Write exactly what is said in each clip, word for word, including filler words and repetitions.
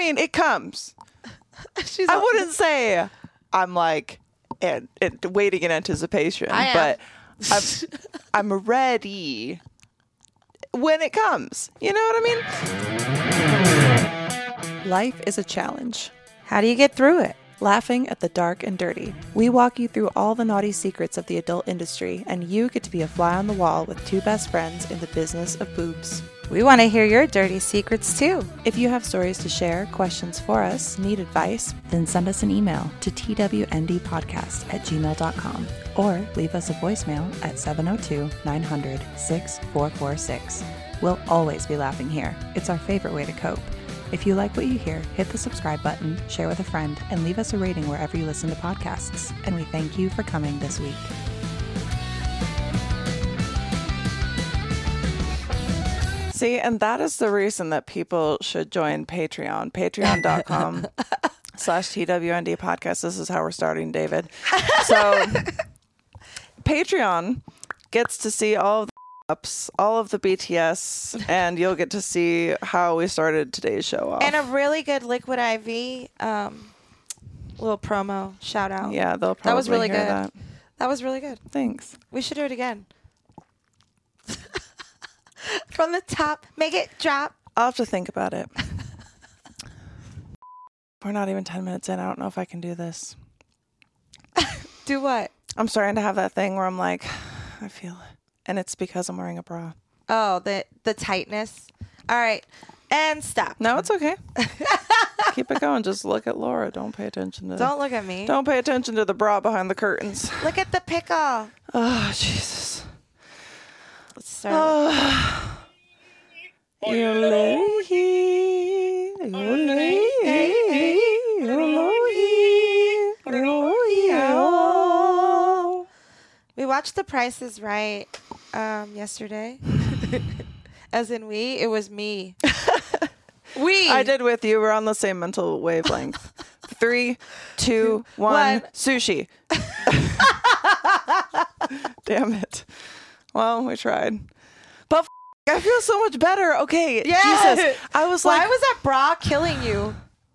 mean, it comes. She's I all- wouldn't say I'm like and, and waiting in anticipation, I am. but I'm, I'm ready when it comes. You know what I mean? Life is a challenge. How do you get through it? Laughing at the dark and dirty. We walk you through all the naughty secrets of the adult industry, and you get to be a fly on the wall with two best friends in the business of boobs. We want to hear your dirty secrets too. If you have stories to share, questions for us, need advice, then send us an email to t w n d podcast at gmail dot com or leave us a voicemail at seven oh two, nine hundred, six four four six. We'll always be laughing here. It's our favorite way to cope. If you like what you hear, hit the subscribe button, share with a friend, and leave us a rating wherever you listen to podcasts. And we thank you for coming this week. See, and that is the reason that people should join Patreon. Patreon.com slash TWND podcast. This is how we're starting, David. So Patreon gets to see all of the ups, all of the B T S, and you'll get to see how we started today's show off. And a really good Liquid I V um, little promo shout out. Yeah, they'll probably That was really hear good. That. That was really good. Thanks. We should do it again. From the top, make it drop. I'll have to think about it. We're not even ten minutes in. I don't know if I can do this. Do what? I'm starting to have that thing where I'm like, I feel it. And it's because I'm wearing a bra. Oh, the the tightness. All right. And stop. No, it's okay. Keep it going. Just look at Laura. Don't pay attention to Don't look at me. Don't pay attention to the bra behind the curtains. Look at the pickle. Oh, Jesus. Let's start. Oh. We watched The Price is Right um, yesterday. As in we, it was me. We. I did with you. We're on the same mental wavelength. Three, two, one, One. sushi. Damn it. Well, we tried. But f- I feel so much better. Okay. Yeah. Jesus. I was Why like, was that bra killing you?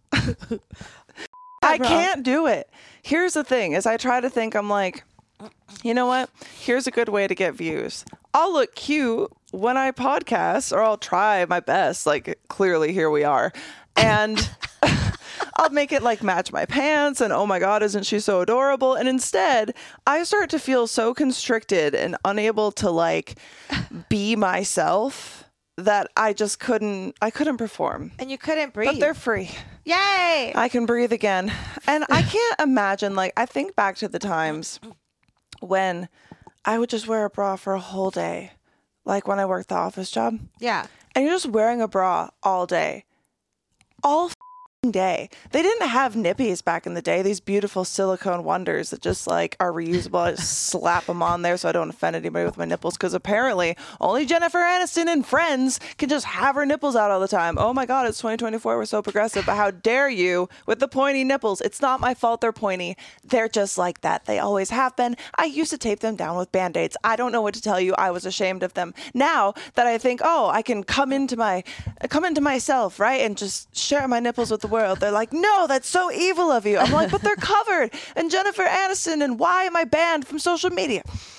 I bra. can't do it. Here's the thing is I try to think, I'm like, you know what? Here's a good way to get views. I'll look cute when I podcast, or I'll try my best. Like, clearly here we are. And I'll make it like match my pants and oh my God, isn't she so adorable? And instead, I start to feel so constricted and unable to like be myself that I just couldn't, I couldn't perform. And you couldn't breathe. But they're free. Yay! I can breathe again. And I can't imagine, like, I think back to the times when I would just wear a bra for a whole day. Like when I worked the office job. Yeah. And you're just wearing a bra all day. All f***ing day. They didn't have nippies back in the day. These beautiful silicone wonders that just like are reusable. I just slap them on there so I don't offend anybody with my nipples. Because apparently only Jennifer Aniston and Friends can just have her nipples out all the time. Oh my God, it's twenty twenty-four. We're so progressive. But how dare you with the pointy nipples? It's not my fault they're pointy. They're just like that. They always have been. I used to tape them down with Band-Aids. I don't know what to tell you. I was ashamed of them. Now that I think, oh, I can come into my, come into myself, right? And just share my nipples with the world. They're like, no, that's so evil of you. I'm like, but they're covered. And Jennifer Aniston, and why am I banned from social media?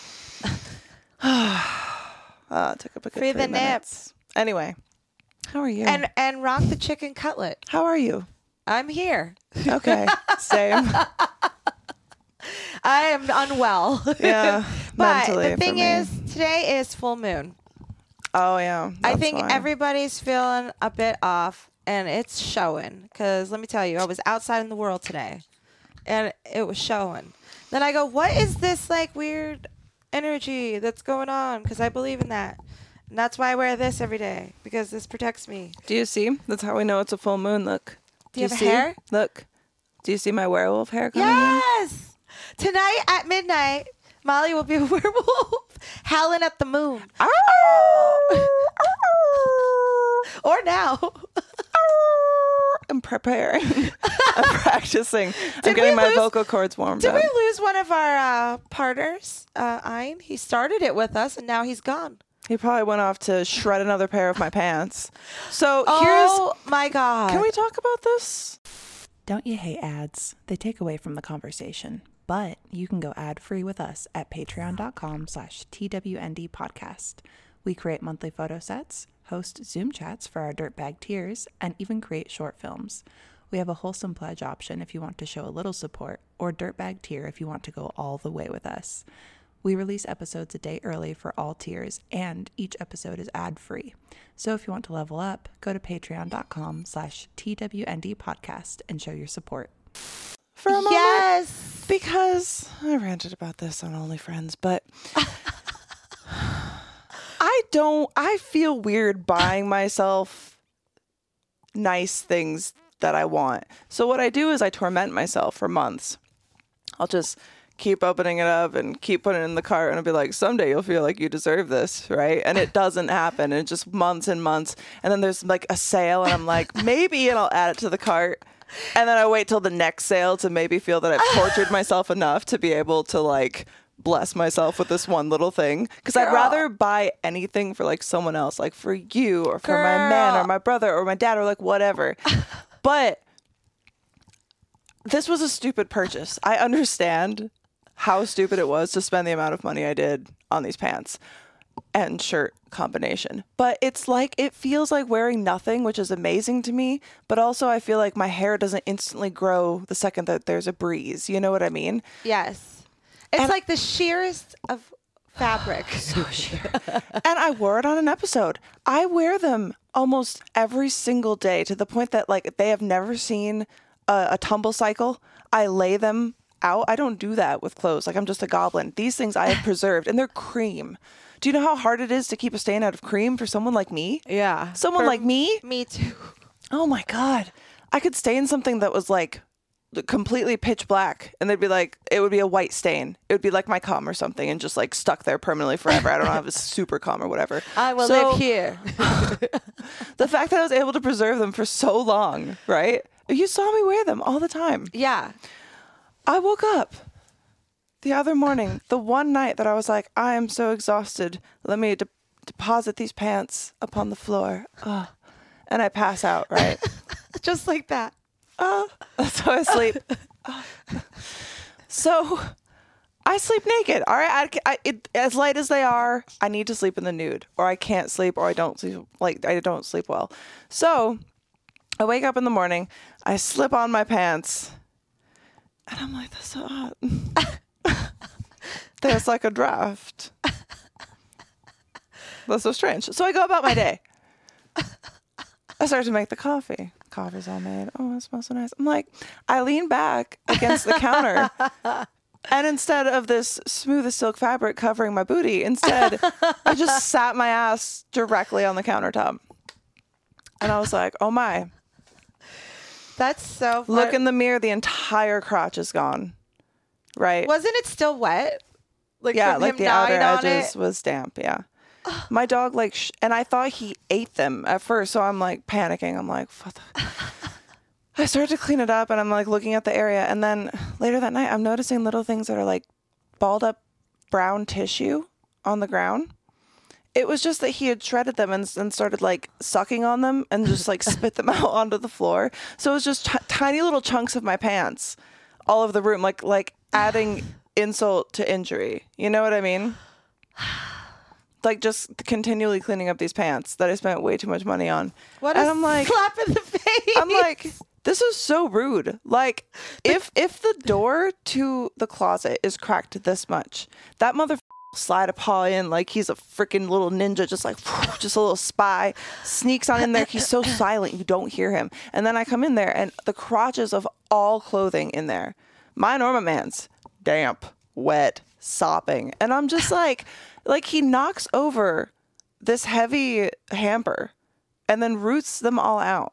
uh, took up a good Free three the minutes. Anyway, how are you? And and rock the chicken cutlet. How are you? I'm here. Okay, same. I am unwell. Yeah, But mentally the thing for me. is, today is full moon. Oh yeah, I that's think why. everybody's feeling a bit off, and it's showing. Because let me tell you, I was outside in the world today, and it was showing. Then I go, what is this like weird energy that's going on? Because I believe in that. And that's why I wear this every day, because this protects me. Do you see? That's how we know it's a full moon. Look. Do you have a see? hair? Look. Do you see my werewolf hair coming in? Yes! Tonight at midnight, Molly will be a werewolf howling at the moon. Or now. I'm preparing. I'm practicing. I'm Did getting we my lose- vocal cords warmed Did up. we lose one of our uh, partners, uh, Ein? He started it with us, and now he's gone. He probably went off to shred another pair of my pants. So Oh my God. here's... Can we talk about this? Don't you hate ads? They take away from the conversation. But you can go ad-free with us at patreon.com slash TWND podcast. We create monthly photo sets, host Zoom chats for our dirtbag tiers, and even create short films. We have a wholesome pledge option if you want to show a little support, or dirtbag tier if you want to go all the way with us. We release episodes a day early for all tiers, and each episode is ad-free. So if you want to level up, go to patreon.com slash TWND podcast and show your support. For a moment. Yes. Because I ranted about this on OnlyFriends, but I don't, I feel weird buying myself nice things that I want. So what I do is I torment myself for months. I'll just keep opening it up and keep putting it in the cart, and I'll be like, someday you'll feel like you deserve this, right? And it doesn't happen. And it's just months and months. And then there's like a sale, and I'm like, maybe, and I'll add it to the cart. And then I wait till the next sale to maybe feel that I've tortured myself enough to be able to like bless myself with this one little thing. Because I'd rather buy anything for like someone else, like for you or for Girl. my man or my brother or my dad or like whatever. But this was a stupid purchase. I understand how stupid it was to spend the amount of money I did on these pants and shirt combination. But it's like, it feels like wearing nothing, which is amazing to me. But also I feel like my hair doesn't instantly grow the second that there's a breeze. You know what I mean? Yes. It's And- like the sheerest of fabric. So sheer. And I wore it on an episode. I wear them almost every single day to the point that like they have never seen a, a tumble cycle. I lay them out. I don't do that with clothes. Like I'm just a goblin. These things I have preserved, and they're cream. Do you know how hard it is to keep a stain out of cream for someone like me? Yeah. Someone For like me? Me too. Oh my God. I could stain something that was like completely pitch black, and they'd be like, it would be a white stain. It would be like my cum or something, and just like stuck there permanently forever. I don't know if it's super cum or whatever. I will So, live here. The fact that I was able to preserve them for so long, right? You saw me wear them all the time. Yeah. I woke up the other morning, the one night that I was like, I am so exhausted. Let me de- deposit these pants upon the floor. Ugh. And I pass out, right? Just like that. Uh, so I sleep. Uh, so I sleep naked. All right. I, I, it, as light as they are, I need to sleep in the nude, or I can't sleep, or I don't sleep. Like I don't sleep well. So I wake up in the morning. I slip on my pants, and I'm like, that's so hot. There's like a draft. That's so strange. So I go about my day. I start to make the coffee. Coffee's all made. Oh, it smells so nice. I'm like, I lean back against the counter, and instead of this smooth as silk fabric covering my booty, instead, I just sat my ass directly on the countertop. And I was like, oh my. That's so fun. Look in the mirror, the entire crotch is gone. Right? Wasn't it still wet? Like Yeah, from like him the outer gnawing on edges it? was damp. Yeah. My dog like, sh- and I thought he ate them at first, so I'm like panicking. I'm like, what the? I started to clean it up, and I'm like looking at the area, and then later that night, I'm noticing little things that are like balled up brown tissue on the ground. It was just that he had shredded them and, and started like sucking on them and just like spit them out onto the floor. So it was just t- tiny little chunks of my pants all over the room, like like adding insult to injury. You know what I mean? Like just continually cleaning up these pants that I spent way too much money on. What and a I'm like, slap in the face. I'm like, this is so rude. Like, if if the door to the closet is cracked this much, that mother slide a paw in like he's a freaking little ninja, just like just a little spy, sneaks on in there. He's so silent, you don't hear him. And then I come in there, and the crotches of all clothing in there, mine or my man's, damp, wet, sopping, and I'm just like. Like, he knocks over this heavy hamper and then roots them all out.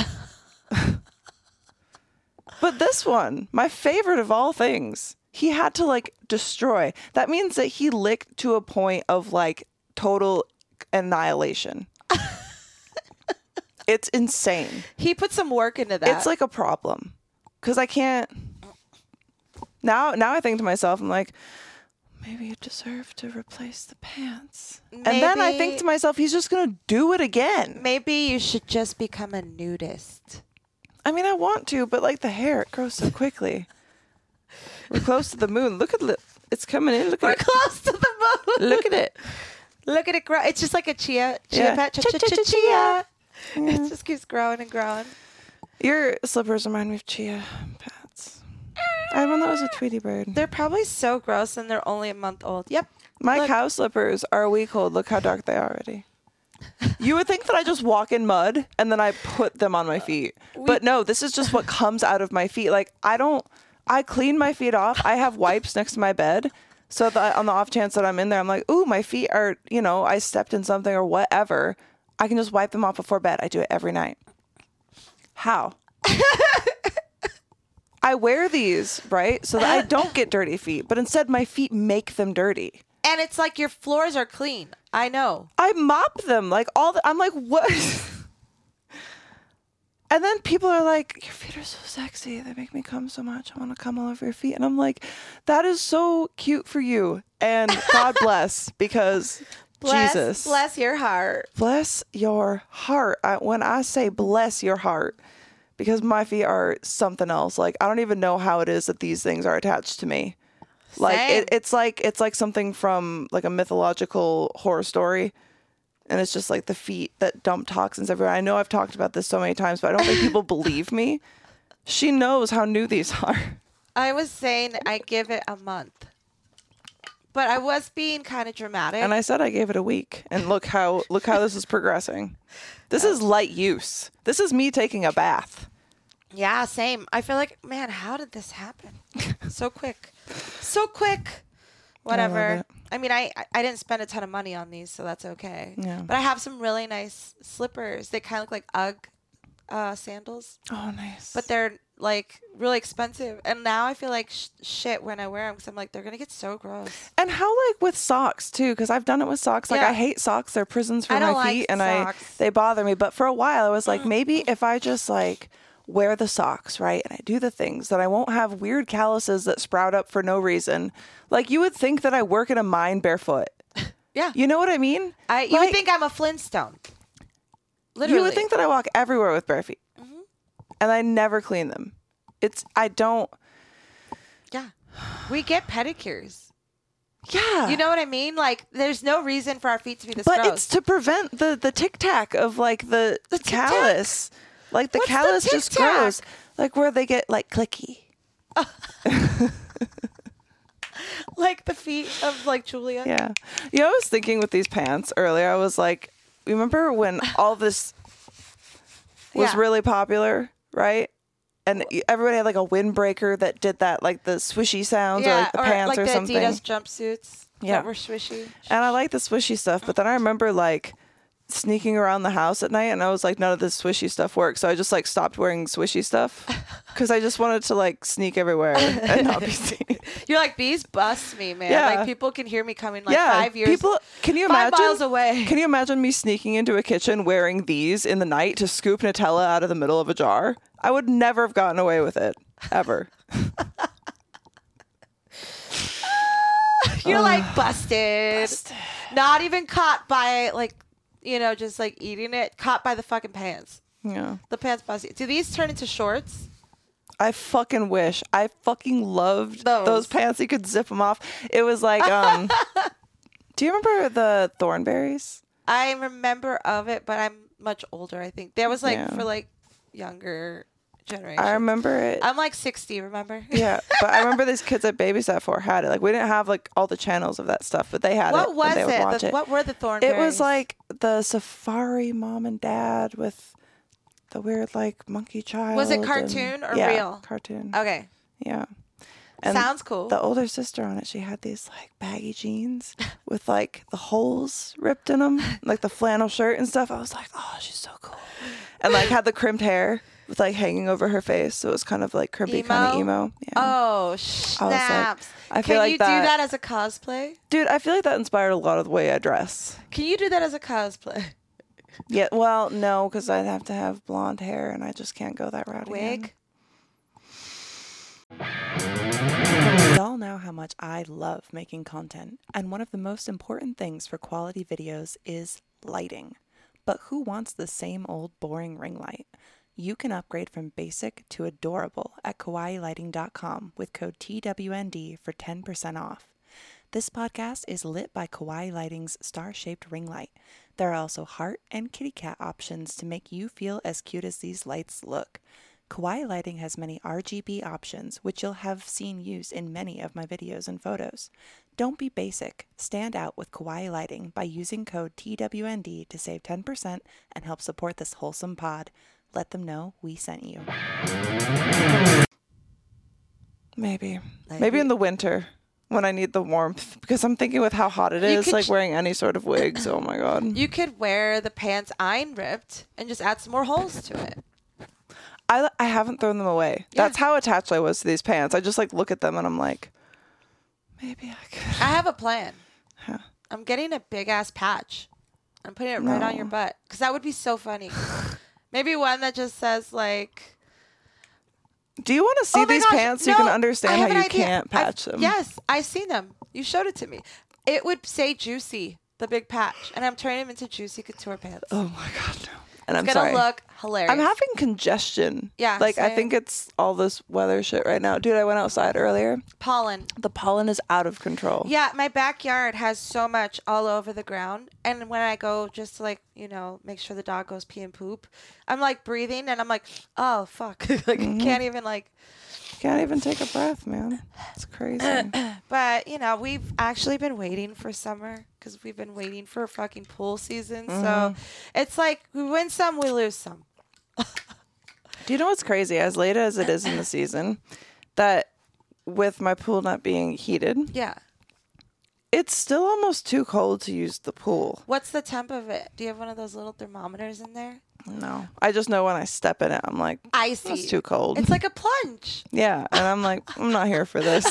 But this one, my favorite of all things, he had to, like, destroy. That means that he licked to a point of, like, total annihilation. It's insane. He put some work into that. It's like a problem. Because I can't... Now, now I think to myself, I'm like... maybe you deserve to replace the pants. Maybe, and then I think to myself, he's just going to do it again. Maybe you should just become a nudist. I mean, I want to, but like the hair, it grows so quickly. We're close to the moon. Look at it. It's coming in. Look We're at it. close to the moon. Look at it. Look at it grow. It's just like a chia. Chia Yeah. pet. Chia, Chia, chia, chia, chia. chia. It just keeps growing and growing. Your slippers remind me of chia pets. I had one that was a Tweety bird. They're probably so gross and they're only a month old. Yep. My Look. cow slippers are a week old. Look how dark they are already. You would think that I just walk in mud and then I put them on my feet. But no, this is just what comes out of my feet. Like, I don't, I clean my feet off. I have wipes next to my bed. So that on the off chance that I'm in there, I'm like, ooh, my feet are, you know, I stepped in something or whatever. I can just wipe them off before bed. I do it every night. How? I wear these, right? So that I don't get dirty feet, but instead my feet make them dirty. And it's like your floors are clean. I know. I mop them like all the, I'm like, what? And then people are like, your feet are so sexy. They make me come so much. I want to come all over your feet. And I'm like, that is so cute for you. And God bless, because Bless, Jesus. bless your heart. Bless your heart. I, when I say bless your heart, because my feet are something else. Like, I don't even know how it is that these things are attached to me. Like it, it's like it's like something from like a mythological horror story, and it's just like the feet that dump toxins everywhere. I know I've talked about this so many times, but I don't think people believe me. She knows how new these are. I was saying I give it a month, but I was being kind of dramatic. And I said I gave it a week, and look how look how this is progressing. This is light use. This is me taking a bath. Yeah, same. I feel like, man, how did this happen? So quick. So quick. Whatever. I, I mean, I, I didn't spend a ton of money on these, so that's okay. Yeah. But I have some really nice slippers. They kind of look like Ugg uh, sandals. Oh, nice. But they're like really expensive. And now I feel like sh- shit when I wear them because I'm like, they're going to get so gross. And how like with socks too, because I've done it with socks. Like Yeah. I hate socks; they're prisons for I my don't feet, like and socks. I they bother me. But for a while, I was like, maybe if I just like wear the socks, right, and I do the things, that I won't have weird calluses that sprout up for no reason. Like you would think that I work in a mine barefoot. Yeah. You know what I mean? I, you Like, would think I'm a Flintstone. Literally. you would think that I walk everywhere with bare feet, Mm-hmm. and I never clean them. It's I don't. Yeah. We get pedicures. Yeah. You know what I mean? Like, there's no reason for our feet to be this But gross. it's to prevent the the tic tac of like the, The tic-tac? callus. Like the What's the callus just tic-tac? grows. Like where they get like clicky. like the feet of like Julia. Yeah. You know, I was thinking with these pants earlier, I was like, remember when all this was Yeah. really popular, right? And everybody had like a windbreaker that did that, like the swishy sounds or like the pants like or the something. Adidas jumpsuits Yeah. that were swishy. And I like the swishy stuff, but then I remember like sneaking around the house at night, and I was like, none of this swishy stuff works. So I just like stopped wearing swishy stuff because I just wanted to like sneak everywhere and not be seen. You're like, these bust me, man. Yeah. Like people can hear me coming like yeah, five years. people. Can you five imagine? miles away. Can you imagine me sneaking into a kitchen wearing these in the night to scoop Nutella out of the middle of a jar? I would never have gotten away with it ever. You're like busted. Busted. Not even caught by like, you know, just like eating it. Caught by the fucking pants. Yeah. The pants busted. Do these turn into shorts? I fucking wish. I fucking loved Those. those, pants. You could zip them off. It was like, um, do you remember the Thornberries? I remember of it, but I'm much older, I think. That was like Yeah. for like younger generation. I remember it. I'm like sixty, remember? Yeah, but I remember these kids I babysat for had it. Like we didn't have like all the channels of that stuff, but they had it. What and was they would it? watch The- it? What were the Thornberries? It was like the Safari mom and dad with the weird like monkey child. Was it and- cartoon or yeah, real? Cartoon. Okay. Yeah. And Sounds cool. The older sister on it, she had these like baggy jeans with like the holes ripped in them, like the flannel shirt and stuff. I was like, oh, she's so cool. And like had the crimped hair with like hanging over her face, so it was kind of like crimpy, kind of emo. Yeah. Oh, I was snaps. like, I feel Can like you that, do that as a cosplay? dude. I feel like that inspired a lot of the way I dress. Can you do that as a cosplay? Yeah, well, no, because I'd have to have blonde hair, and I just can't go that route. Wig? Again. Y'all know how much I love making content, and one of the most important things for quality videos is lighting. But who wants the same old boring ring light? You can upgrade from basic to adorable at kawaii lighting dot com with code T W N D for ten percent off. This podcast is lit by Kawaii Lighting's star-shaped ring light. There are also heart and kitty cat options to make you feel as cute as these lights look. Kawaii Lighting has many R G B options, which you'll have seen used in many of my videos and photos. Don't be basic. Stand out with Kawaii Lighting by using code T W N D to save ten percent and help support this wholesome pod. Let them know we sent you. Maybe. Maybe. Maybe in the winter when I need the warmth, because I'm thinking with how hot it You is, could like ch- wearing any sort of wigs. Oh my God. You could wear the pants iron ripped and just add some more holes to it. I, I haven't thrown them away. Yeah. That's how attached I was to these pants. I just like look at them and I'm like, maybe I could. I have a plan. Huh. I'm getting a big ass patch. I'm putting it right on No. your butt because that would be so funny. Maybe one that just says like, Do you want to see "Oh my these gosh, pants so no, you can I understand have how an you idea. can't I've- patch them? Yes, I've seen them. You showed it to me. It would say Juicy, the big patch, and I'm turning them into Juicy Couture pants. Oh my God, no. And I'm it's gonna sorry. look hilarious. I'm having congestion. Yeah, Like, I same. think it's all this weather shit right now. Dude, I went outside earlier. pollen. The pollen is out of control. Yeah, my backyard has so much all over the ground. And when I go just to like, you know, make sure the dog goes pee and poop, I'm like breathing and I'm like, oh, fuck. like, Mm-hmm. I can't even like, Can't even take a breath, man. It's crazy. but, you know, we've actually been waiting for summer because we've been waiting for fucking pool season. Mm-hmm. So it's like we win some, we lose some. Do you know what's crazy? As late as it is in the season, that with my pool not being heated, Yeah. it's still almost too cold to use the pool. What's the temp of it? Do you have one of those little thermometers in there? No. I just know when I step in it, I'm like, Icy. it's too cold. It's like a plunge. Yeah. And I'm like, I'm not here for this.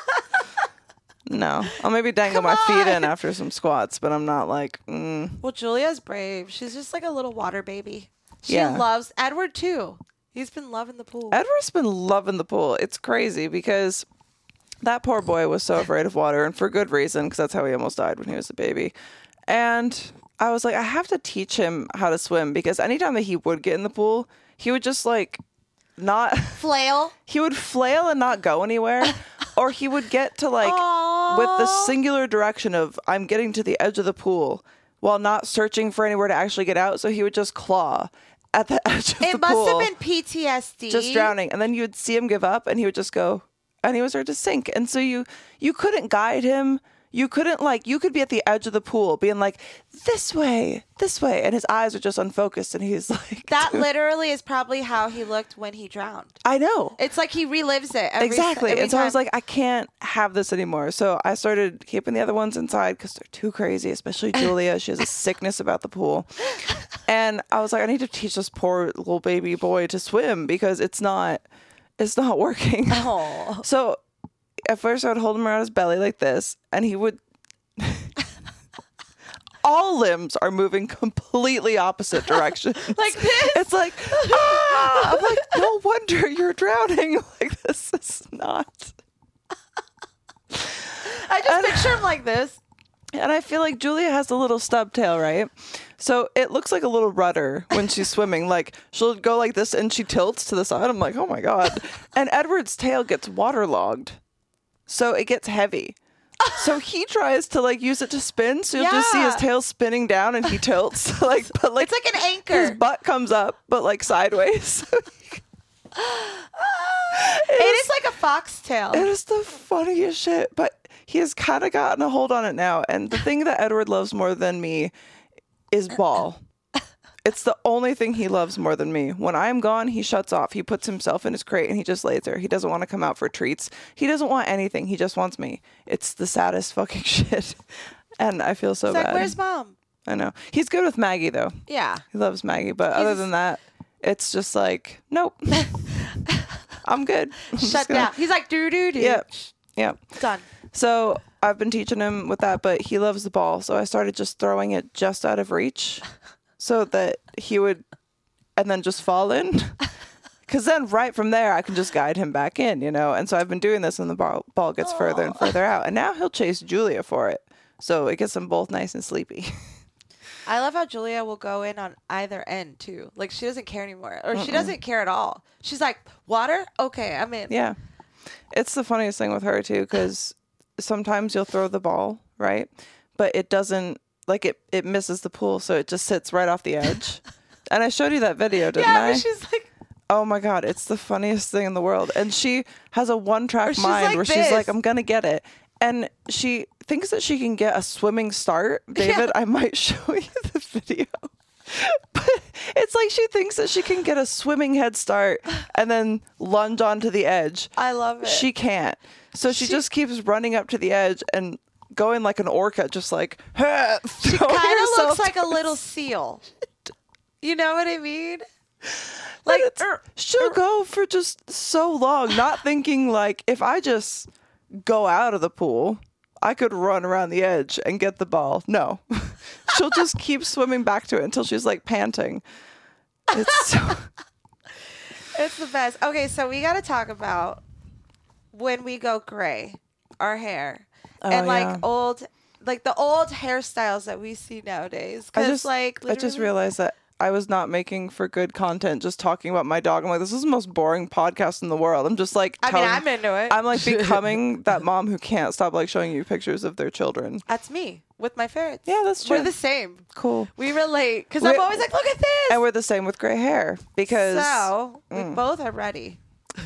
No. I'll maybe dangle Come my feet in on. after some squats, but I'm not like, mm. Well, Julia's brave. She's just like a little water baby. She Yeah. loves Edward too. He's been loving the pool. Edward's been loving the pool. It's crazy because that poor boy was so afraid of water, and for good reason, because that's how he almost died when he was a baby. And I was like, I have to teach him how to swim, because anytime that he would get in the pool, he would just like not, Flail. he would flail and not go anywhere, or he would get to like with the Aw. singular direction of I'm getting to the edge of the pool while not searching for anywhere to actually get out. So he would just claw at the edge of the It must pool. have been P T S D. Just drowning, and then you would see him give up and he would just go, and he would start to sink. And so you you couldn't guide him. You couldn't like you could be at the edge of the pool being like, this way, this way, and his eyes are just unfocused and he's like, That literally is probably how he looked when he drowned. I know. It's like he relives it every, Exactly. every And so I was time. like, I can't have this anymore. So I started keeping the other ones inside because they're too crazy, especially Julia. She has a sickness about the pool. And I was like, I need to teach this poor little baby boy to swim because it's not, it's not working. Oh. So at first I would hold him around his belly like this, and he would, all limbs are moving completely opposite directions. Like this? It's like, ah! I'm like, no wonder you're drowning. Like, this is not. I just picture him like this. And I feel like Julia has a little stub tail, right? So it looks like a little rudder when she's swimming. Like, she'll go like this and she tilts to the side. I'm like, oh my God. And Edward's tail gets waterlogged. So it gets heavy. So he tries to like use it to spin. So you'll just see his Yeah. tail spinning down and he tilts. like, but like, It's like an his anchor. butt comes up, but like sideways. It is like a foxtail. It is the funniest shit, but he has kind of gotten a hold on it now. And the thing that Edward loves more than me is ball. It's the only thing he loves more than me. When I'm gone, he shuts off. He puts himself in his crate and he just lays there. He doesn't want to come out for treats. He doesn't want anything. He just wants me. It's the saddest fucking shit. And I feel so It's bad. like, where's mom? I know. He's good with Maggie, though. Yeah. He loves Maggie. But other than that, it's just like, nope. I'm good. I'm just Shut gonna- down. He's like, doo doo doo. Yep. Yep. Done. So I've been teaching him with that, but he loves the ball. So I started just throwing it just out of reach so that he would, and then just fall in. Because then right from there, I can just guide him back in, you know? And so I've been doing this and the ball, ball gets Aww. further and further out. And now he'll chase Julia for it. So it gets them both nice and sleepy. I love how Julia will go in on either end, too. Like, she doesn't care anymore. Or Mm-mm. she doesn't care at all. She's like, water? Okay, I'm in. Yeah. It's the funniest thing with her, too, because sometimes you'll throw the ball, right? But it doesn't, like, it, it misses the pool, so it just sits right off the edge. And I showed you that video, didn't yeah, I? Yeah, she's like... Oh my God, it's the funniest thing in the world. And she has a one-track she's mind like where this. she's like, I'm going to get it. And she thinks that she can get a swimming start. David, yeah. I might show you the video. But it's like she thinks that she can get a swimming head start and then lunge onto the edge. I love it. She can't. So she, she just keeps running up to the edge and going like an orca, just like, she kind of looks like a little seal. You know what I mean? Like er, she'll er, go for just so long, not thinking like if I just go out of the pool, I could run around the edge and get the ball. No, she'll just keep swimming back to it until she's like panting. It's so it's the best. Okay, so we got to talk about when we go gray, our hair, oh, and like yeah. old, like the old hairstyles that we see nowadays. I just like I just realized that I was not making for good content just talking about my dog. I'm like, this is the most boring podcast in the world. I'm just like I telling, mean, I'm into it. I'm like becoming that mom who can't stop like showing you pictures of their children. That's me with my ferrets. Yeah, that's true. We're the same. Cool. We relate because I'm always like, look at this. And we're the same with gray hair because So mm. we both are ready.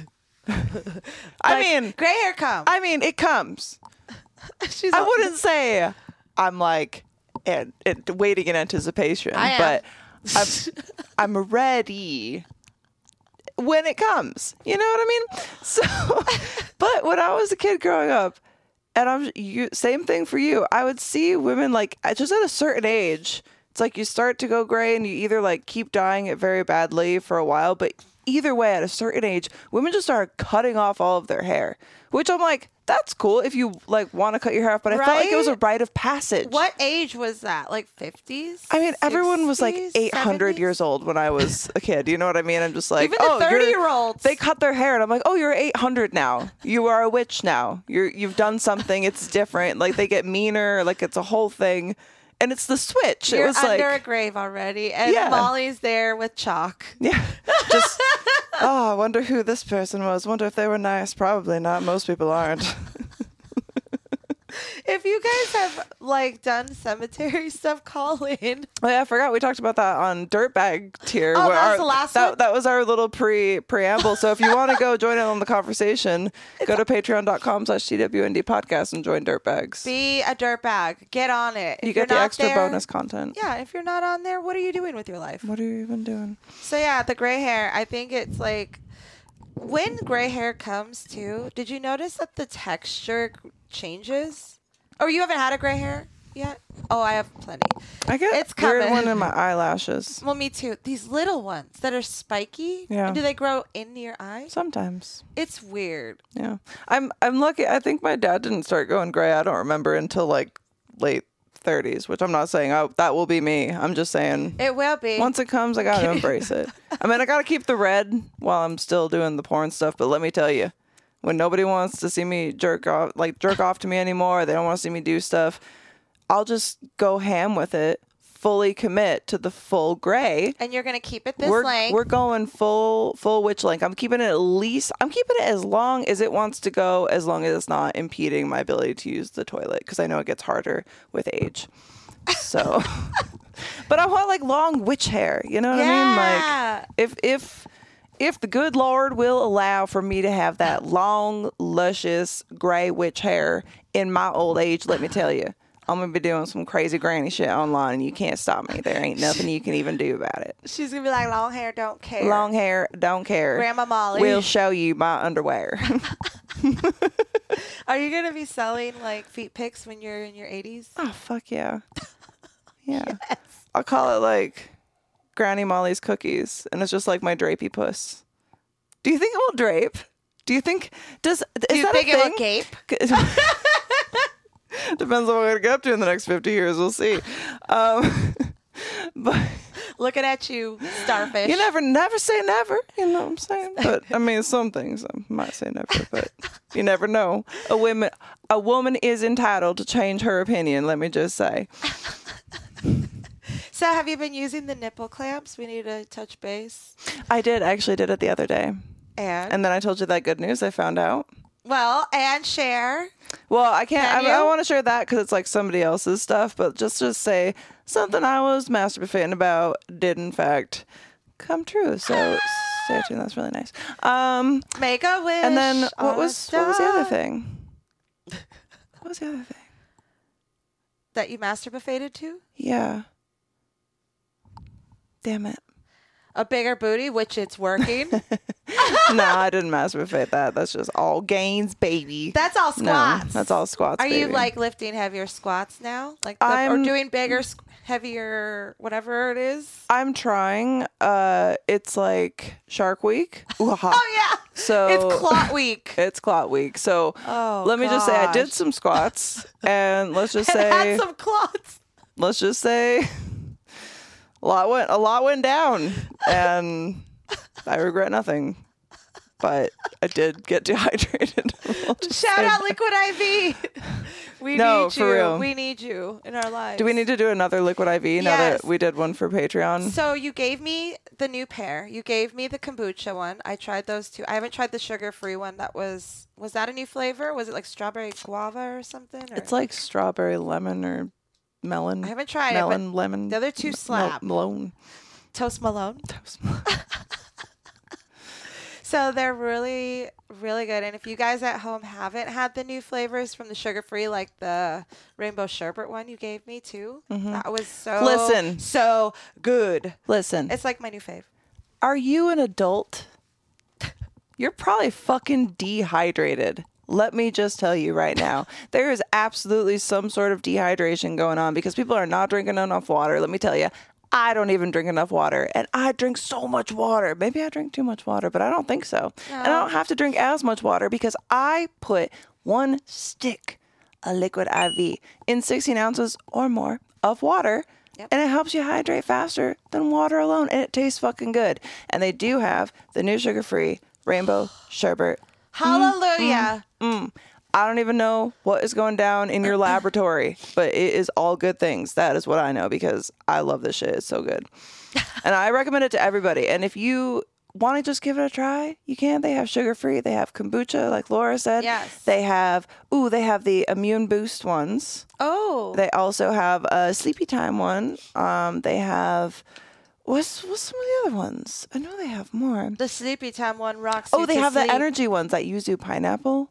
I like, mean, gray hair comes. I mean, it comes. She's I all, wouldn't say I'm like and, and waiting in anticipation, I am. but I'm, I'm ready when it comes. You know what I mean? So, but when I was a kid growing up, and I'm you, same thing for you. I would see women like just at a certain age. It's like you start to go gray, and you either like keep dyeing it very badly for a while, but either way, at a certain age, women just started cutting off all of their hair, which I'm like, that's cool if you like want to cut your hair off, but I right? felt like it was a rite of passage. What age was that? Like fifties? I mean, everyone was like eight hundred seventies? years old when I was a kid. You know what I mean? I'm just like, even the oh, thirty-year-olds. They cut their hair, and I'm like, oh, you're eight hundred now. You are a witch now. You're you've done something. It's different. Like they get meaner. Like it's a whole thing. And it's the switch. You're it was under like, a grave already, and yeah. Molly's there with chalk. Yeah. Just, oh, I wonder who this person was. Wonder if they were nice. Probably not. Most people aren't. If you guys have like done cemetery stuff, call in. Oh yeah, I forgot we talked about that on Dirtbag tier. Oh, where that was our, the last that, one? That was our little pre preamble. So if you want to go join in on the conversation, go to patreon.com slash TWND podcast and join Dirtbags. Be a dirtbag. Get on it. If you get the not extra there, bonus content. Yeah, if you're not on there, what are you doing with your life? What are you even doing? So yeah, the gray hair, I think it's like when gray hair comes too, did you notice that the texture changes? Or you haven't had a gray hair yet? Oh, I have plenty. I get it's weird coming. one in my eyelashes. Well, me too. These little ones that are spiky. Yeah. Do they grow into your eyes? Sometimes. It's weird. Yeah. I'm I'm lucky. I think my dad didn't start going gray. I don't remember until like late thirties, which I'm not saying oh, that will be me. I'm just saying it will be. Once it comes, I gotta embrace it. I mean, I gotta keep the red while I'm still doing the porn stuff. But let me tell you, when nobody wants to see me jerk off, like jerk off to me anymore, they don't want to see me do stuff, I'll just go ham with it, fully commit to the full gray. And you're going to keep it this we're, length. We're going full full witch length. I'm keeping it at least, I'm keeping it as long as it wants to go, as long as it's not impeding my ability to use the toilet, because I know it gets harder with age. So, but I want like long witch hair, you know what yeah. I mean? Like if, if, If the good Lord will allow for me to have that long, luscious, gray witch hair in my old age, let me tell you, I'm going to be doing some crazy granny shit online, and you can't stop me. There ain't nothing you can even do about it. She's going to be like, long hair, don't care. Long hair, don't care. Grandma Molly. We'll show you my underwear. Are you going to be selling like feet pics when you're in your eighties? Oh, fuck yeah. Yeah. Yes. I'll call it like Granny Molly's cookies, and it's just like my drapey puss. Do you think it will drape? Do you think does is Do you that think a it thing? will gape? Depends on what we're gonna get up to in the next fifty years. We'll see. Um, but Looking at you, starfish. You never, never say never. You know what I'm saying? But I mean, some things I might say never, but you never know. A woman, a woman is entitled to change her opinion. Let me just say. So, have you been using the nipple clamps? We need to touch base. I did. I actually did it the other day. And? And then I told you that good news I found out. Well, and share. Well, I can't. Can I, I you? want to share that because it's like somebody else's stuff. But just just say something I was masturbating about did in fact come true. So stay tuned. That's really nice. Um, Make a wish. and then what on a was what was the other star. thing? What was the other thing? That you masturbated to? Yeah. Damn it. A bigger booty, which it's working. No, I didn't masturbate that. That's just all gains, baby. That's all No, squats. that's all squats. Are you baby. like lifting heavier squats now? Like the, or I'm- doing bigger, squ- heavier, whatever it is? I'm trying. Uh, it's like Shark Week. Ooh-ha. Oh, yeah. So It's clot week. It's clot week. So Oh, let me just say I did gosh. some squats, and let's just It say had some clots. let's just say a lot went a lot went down, and I regret nothing. But I did get dehydrated. We'll just Shout say out that. Liquid I V. We No, need for you. real. We need you in our lives. Do we need to do another Liquid I V now Yes. that we did one for Patreon? So you gave me the new pair. You gave me the kombucha one. I tried those two. I haven't tried the sugar-free one. That was was that a new flavor? Was it like strawberry guava or something? Or? It's like strawberry lemon or melon. I haven't tried melon it, lemon. the other two m- slap. Mel- Malone. but Toast Malone. Toast. So they're really, really good. And if you guys at home haven't had the new flavors from the sugar-free, like the rainbow sherbet one you gave me too, that was so Listen. so good. Listen. It's like my new fave. Are you an adult? You're probably fucking dehydrated. Let me just tell you right now. There is absolutely some sort of dehydration going on because people are not drinking enough water. Let me tell you, I don't even drink enough water. And I drink so much water. Maybe I drink too much water, but I don't think so. And I don't have to drink as much water because I put one stick of Liquid I V in sixteen ounces or more of water. Yep. And it helps you hydrate faster than water alone. And it tastes fucking good. And they do have the new sugar-free rainbow sherbet. Hallelujah. I don't even know what is going down in your laboratory, but it is all good things. That is what I know because I love this shit. It's so good. And I recommend it to everybody. And if you want to just give it a try, you can. They have sugar-free. They have kombucha, like Laura said. Yes. They have, ooh, they have the immune boost ones. Oh. They also have a sleepy time one. Um, they have, what's, what's some of the other ones? I know they have more. The sleepy time one rocks. Oh, you they to have sleep. the energy ones that yuzu pineapple.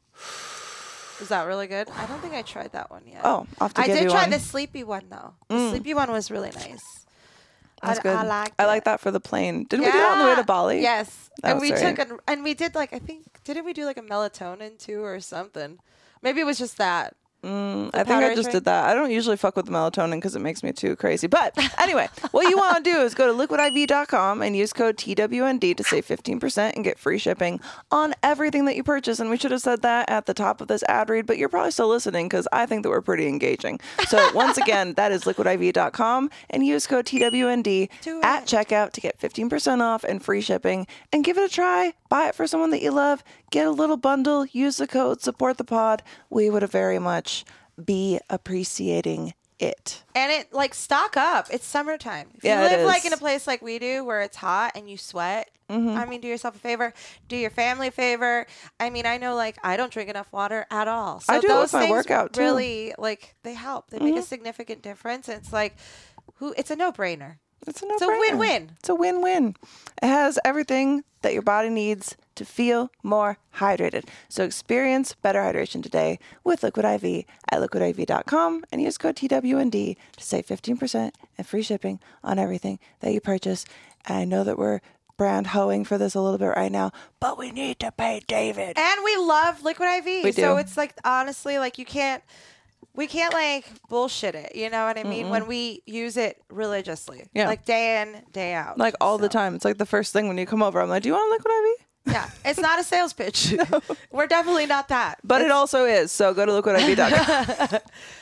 Is that really good? I don't think I tried that one yet. Oh, I'll have to I give did you try one. the sleepy one though. The sleepy one was really nice. That's I, good. I liked I it. like that for the plane. Didn't we do that on the way to Bali? Yes. That and was we very- took an, and we did like I think didn't we do like a melatonin too or something? Maybe it was just that. Mm, I think I powder just drink? did that. I don't usually fuck with the melatonin because it makes me too crazy. But anyway, what you want to do is go to liquid I V dot com and use code T W N D to save fifteen percent and get free shipping on everything that you purchase. And we should have said that at the top of this ad read, but you're probably still listening because I think that we're pretty engaging. So once again, that is liquid I V dot com and use code T W N D Do at it. checkout to get fifteen percent off and free shipping. And give it a try. Buy it for someone that you love. Get a little bundle. Use the code. Support the pod. We would have very much be appreciating it. And it like stock up. It's summertime. If Yeah, you it live like is. in a place like we do where it's hot and you sweat, I mean, do yourself a favor. Do your family a favor. I mean, I know like I don't drink enough water at all. So I do it with those my things workout, too. really like they help. They make a significant difference. And it's like who it's a no-brainer. It's a It's a no-brainer. win-win. It's a win-win. It has everything that your body needs to feel more hydrated. So experience better hydration today with Liquid I V at liquid I V dot com and use code T W N D to save fifteen percent and free shipping on everything that you purchase. And I know that we're brand hoeing for this a little bit right now, but we need to pay David. And we love Liquid I V. We So do. it's like honestly, like you can't we can't like bullshit it, you know what I mean? When we use it religiously. Yeah. Like day in, day out. Like all the So, time. It's like the first thing when you come over, I'm like, do you want Liquid I V? Yeah. It's not a sales pitch. We're definitely not that. But it also is. So go to liquid I V dot com.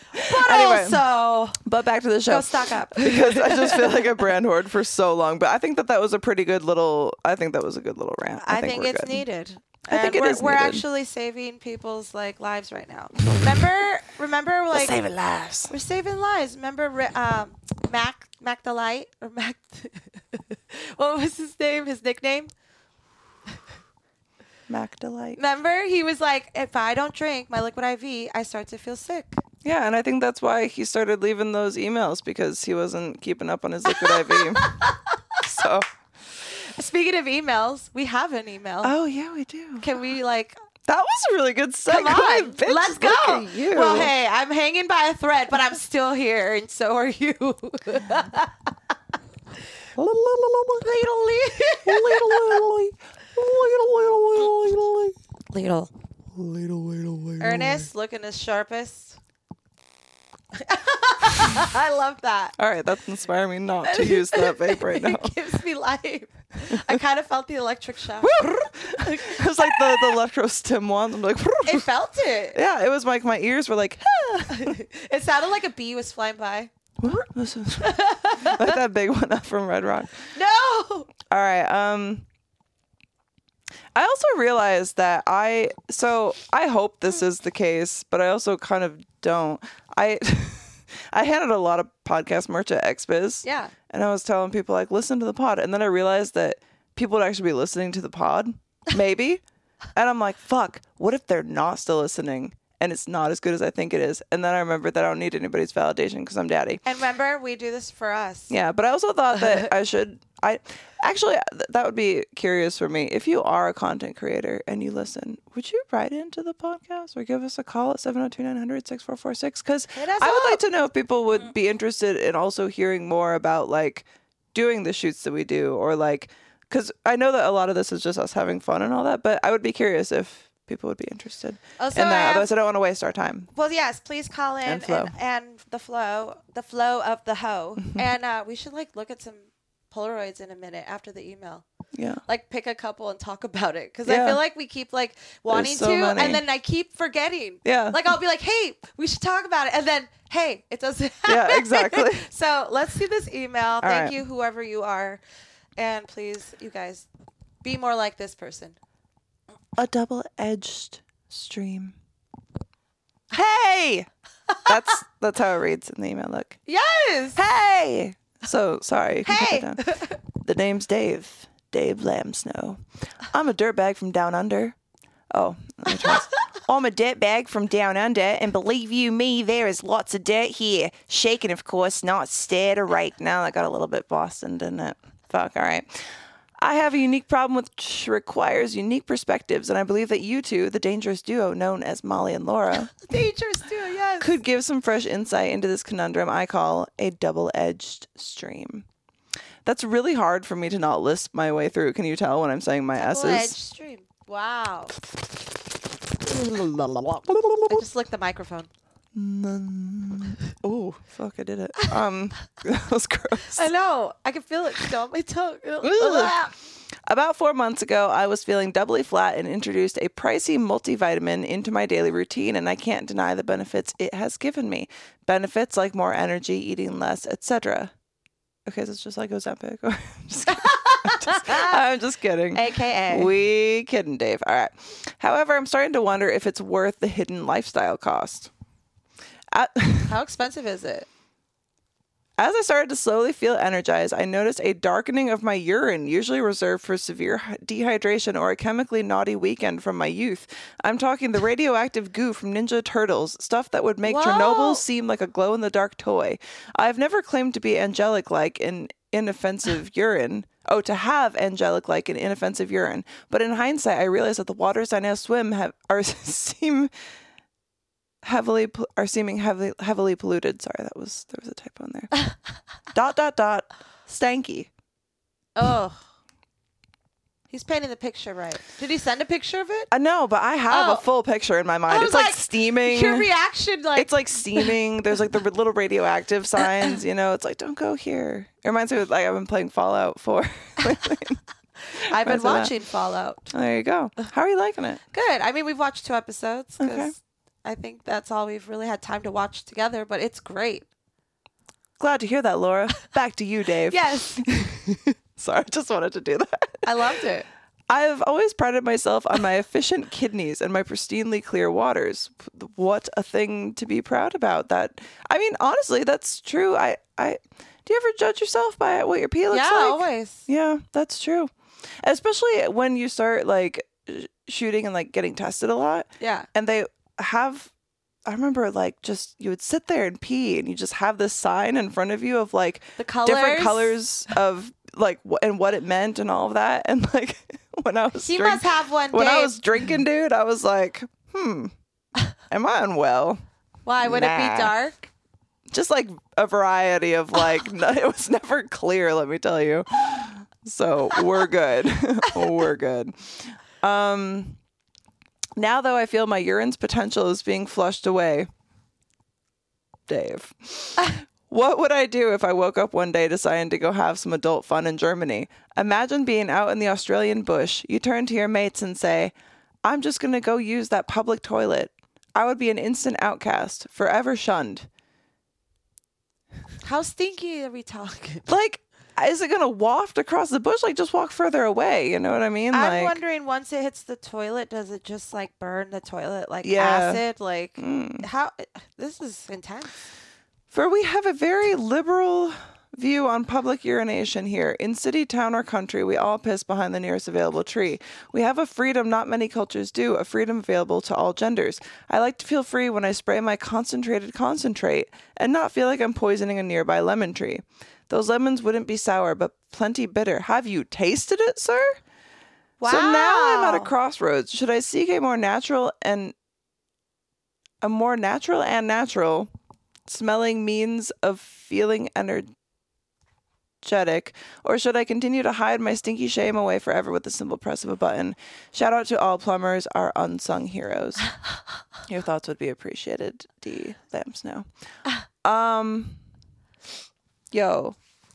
But Anyway. also, But back to the show. go stock up. Because I just feel like a brand hoard for so long. But I think that that was a pretty good little, I think that was a good little rant. I, think, we're it's good. needed. I think And it we're, is We're needed. actually saving people's like lives right now. Remember, remember, like Saving lives. we're saving lives. Remember, Ri- um, Mac, Mac the Light, or Mac. What was his name? His nickname? Mac Delight. Remember, he was like, if I don't drink my liquid I V, I start to feel sick. Yeah, and I think that's why he started leaving those emails because he wasn't keeping up on his liquid I V. So. Speaking of emails, we have an email. Oh yeah, we do. Can we like? That was a really good segue. Come on, bitch. let's go. Look at you. Well, hey, I'm hanging by a thread, but I'm still here, and so are you. Little. Ernest looking his sharpest. I love that. All right, that's inspiring me not to use that vape right now. It gives me life. I kind of felt the electric shock. It was like the, the electro stim one. I'm like, It felt it. yeah, it was like my ears were like, It sounded like a bee was flying by. this is like that big one up from Red Rock. No. All right. Um, I also realized that I, so I hope this is the case, but I also kind of don't. I, I handed a lot of podcast merch at X Biz. Yeah. And I was telling people like, listen to the pod. And then I realized that people would actually be listening to the pod, maybe. And I'm like, fuck, what if they're not still listening and it's not as good as I think it is? And then I remembered that I don't need anybody's validation because I'm daddy. And remember, we do this for us. Yeah, but I also thought that I should, I actually, th- that would be curious for me. If you are a content creator and you listen, would you write into the podcast or give us a call at seven oh two, nine hundred, six four four six? Because Hit us I would up. like to know if people would be interested in also hearing more about like doing the shoots that we do or like, because I know that a lot of this is just us having fun and all that, but I would be curious if people would be interested Also, in I that. have- Otherwise, I don't want to waste our time. Well, yes, please call in And and, flow. and, the flow, the flow of the hoe. And uh, we should like look at some Polaroids in a minute after the email. Yeah. Like pick a couple and talk about it because Yeah. I feel like we keep like wanting so to, many. and then I keep forgetting. Yeah. Like I'll be like, "Hey, we should talk about it," and then, "Hey, it doesn't." Happen. Yeah, exactly. So let's see this email. Thank right. you, whoever you are, and please, you guys, be more like this person. A double-edged stream. Hey, that's that's how it reads in the email. Look. Yes. Hey. So sorry. You can Hey. put that down. The name's Dave. Dave Lambsnow. I'm a dirtbag from down under. Oh, let me try this. I'm a dirtbag from down under, and believe you me, there is lots of dirt here. Shaken, of course, not stirred or right. Now that got a little bit Boston, didn't it? Fuck. All right. I have a unique problem which requires unique perspectives, and I believe that you two, the dangerous duo known as Molly and Laura, Dangerous too. Yes. could give some fresh insight into this conundrum I call a double-edged stream. That's really hard for me to not lisp my way through. Can you tell when I'm saying my Double-edged S's? stream. Wow. I just licked the microphone. Oh, fuck, I did it. Um, that was gross. I know. I can feel it still on my tongue. Ugh. About four months ago, I was feeling doubly flat and introduced a pricey multivitamin into my daily routine, and I can't deny the benefits it has given me. Benefits like more energy, eating less, et cetera. Okay, so it's just like Ozempic. I'm just kidding. I'm just, I'm just kidding. A K A. We kidding, Dave. All right. However, I'm starting to wonder if it's worth the hidden lifestyle cost. At- How expensive is it? As I started to slowly feel energized, I noticed a darkening of my urine, usually reserved for severe hy- dehydration or a chemically naughty weekend from my youth. I'm talking the radioactive goo from Ninja Turtles, stuff that would make Whoa. Chernobyl seem like a glow-in-the-dark toy. I've never claimed to be angelic-like in inoffensive urine. Oh, to have angelic-like and inoffensive urine. But in hindsight, I realized that the waters I now swim have are seem... heavily pol- are seeming heavily heavily polluted. Sorry, that was there was a typo in there. dot dot dot stanky. Oh. He's painting the picture right. Did he send a picture of it? I know, but I have Oh. a full picture in my I mind. was It's like, like, steaming. Your reaction, like It's like steaming. There's like the r- little radioactive signs. You know, it's like don't go here. It reminds me of like I've been playing Fallout four. I've been reminds me of that. watching Fallout. There you go. How are you liking it? Good. I mean, we've watched two episodes. 'cause Okay. I think that's all we've really had time to watch together, but it's great. Glad to hear that, Laura. Back to you, Dave. Yes. Sorry, I just wanted to do that. I loved it. I've always prided myself on my efficient kidneys and my pristinely clear waters. What a thing to be proud about. That I mean, honestly, that's true. I, I do you ever judge yourself by what your pee looks yeah, like? always. Yeah, that's true. Especially when you start like sh- shooting and like getting tested a lot. Yeah. And they have, I remember like just you would sit there and pee, and you just have this sign in front of you of like The colors. different colors of like wh- and what it meant and all of that. And like when I was He drink- must have one. when I Dave. was drinking, dude, I was like, hmm, am I unwell? Why would it Nah. be dark? Just like a variety of like, no, it was never clear, let me tell you. So we're good. We're good. Um, now, though, I feel my urine's potential is being flushed away. Dave. What would I do if I woke up one day deciding to go have some adult fun in Germany? Imagine being out in the Australian bush. You turn to your mates and say, I'm just going to go use that public toilet. I would be an instant outcast, forever shunned. How stinky are we talking? Like, is it going to waft across the bush? Like, just walk further away. You know what I mean? I'm like, wondering, once it hits the toilet, does it just like burn the toilet like Yeah. acid? Like, Mm. how? This is intense. For we have a very liberal view on public urination here. In city, town, or country, we all piss behind the nearest available tree. We have a freedom not many cultures do, a freedom available to all genders. I like to feel free when I spray my concentrated concentrate and not feel like I'm poisoning a nearby lemon tree. Those lemons wouldn't be sour, but plenty bitter. Have you tasted it, sir? Wow. So now I'm at a crossroads. Should I seek a more natural and a more natural and natural smelling means of feeling energetic, or should I continue to hide my stinky shame away forever with the simple press of a button? Shout out to all plumbers, our unsung heroes. Your thoughts would be appreciated, D. Lamb Snow. Um, yo,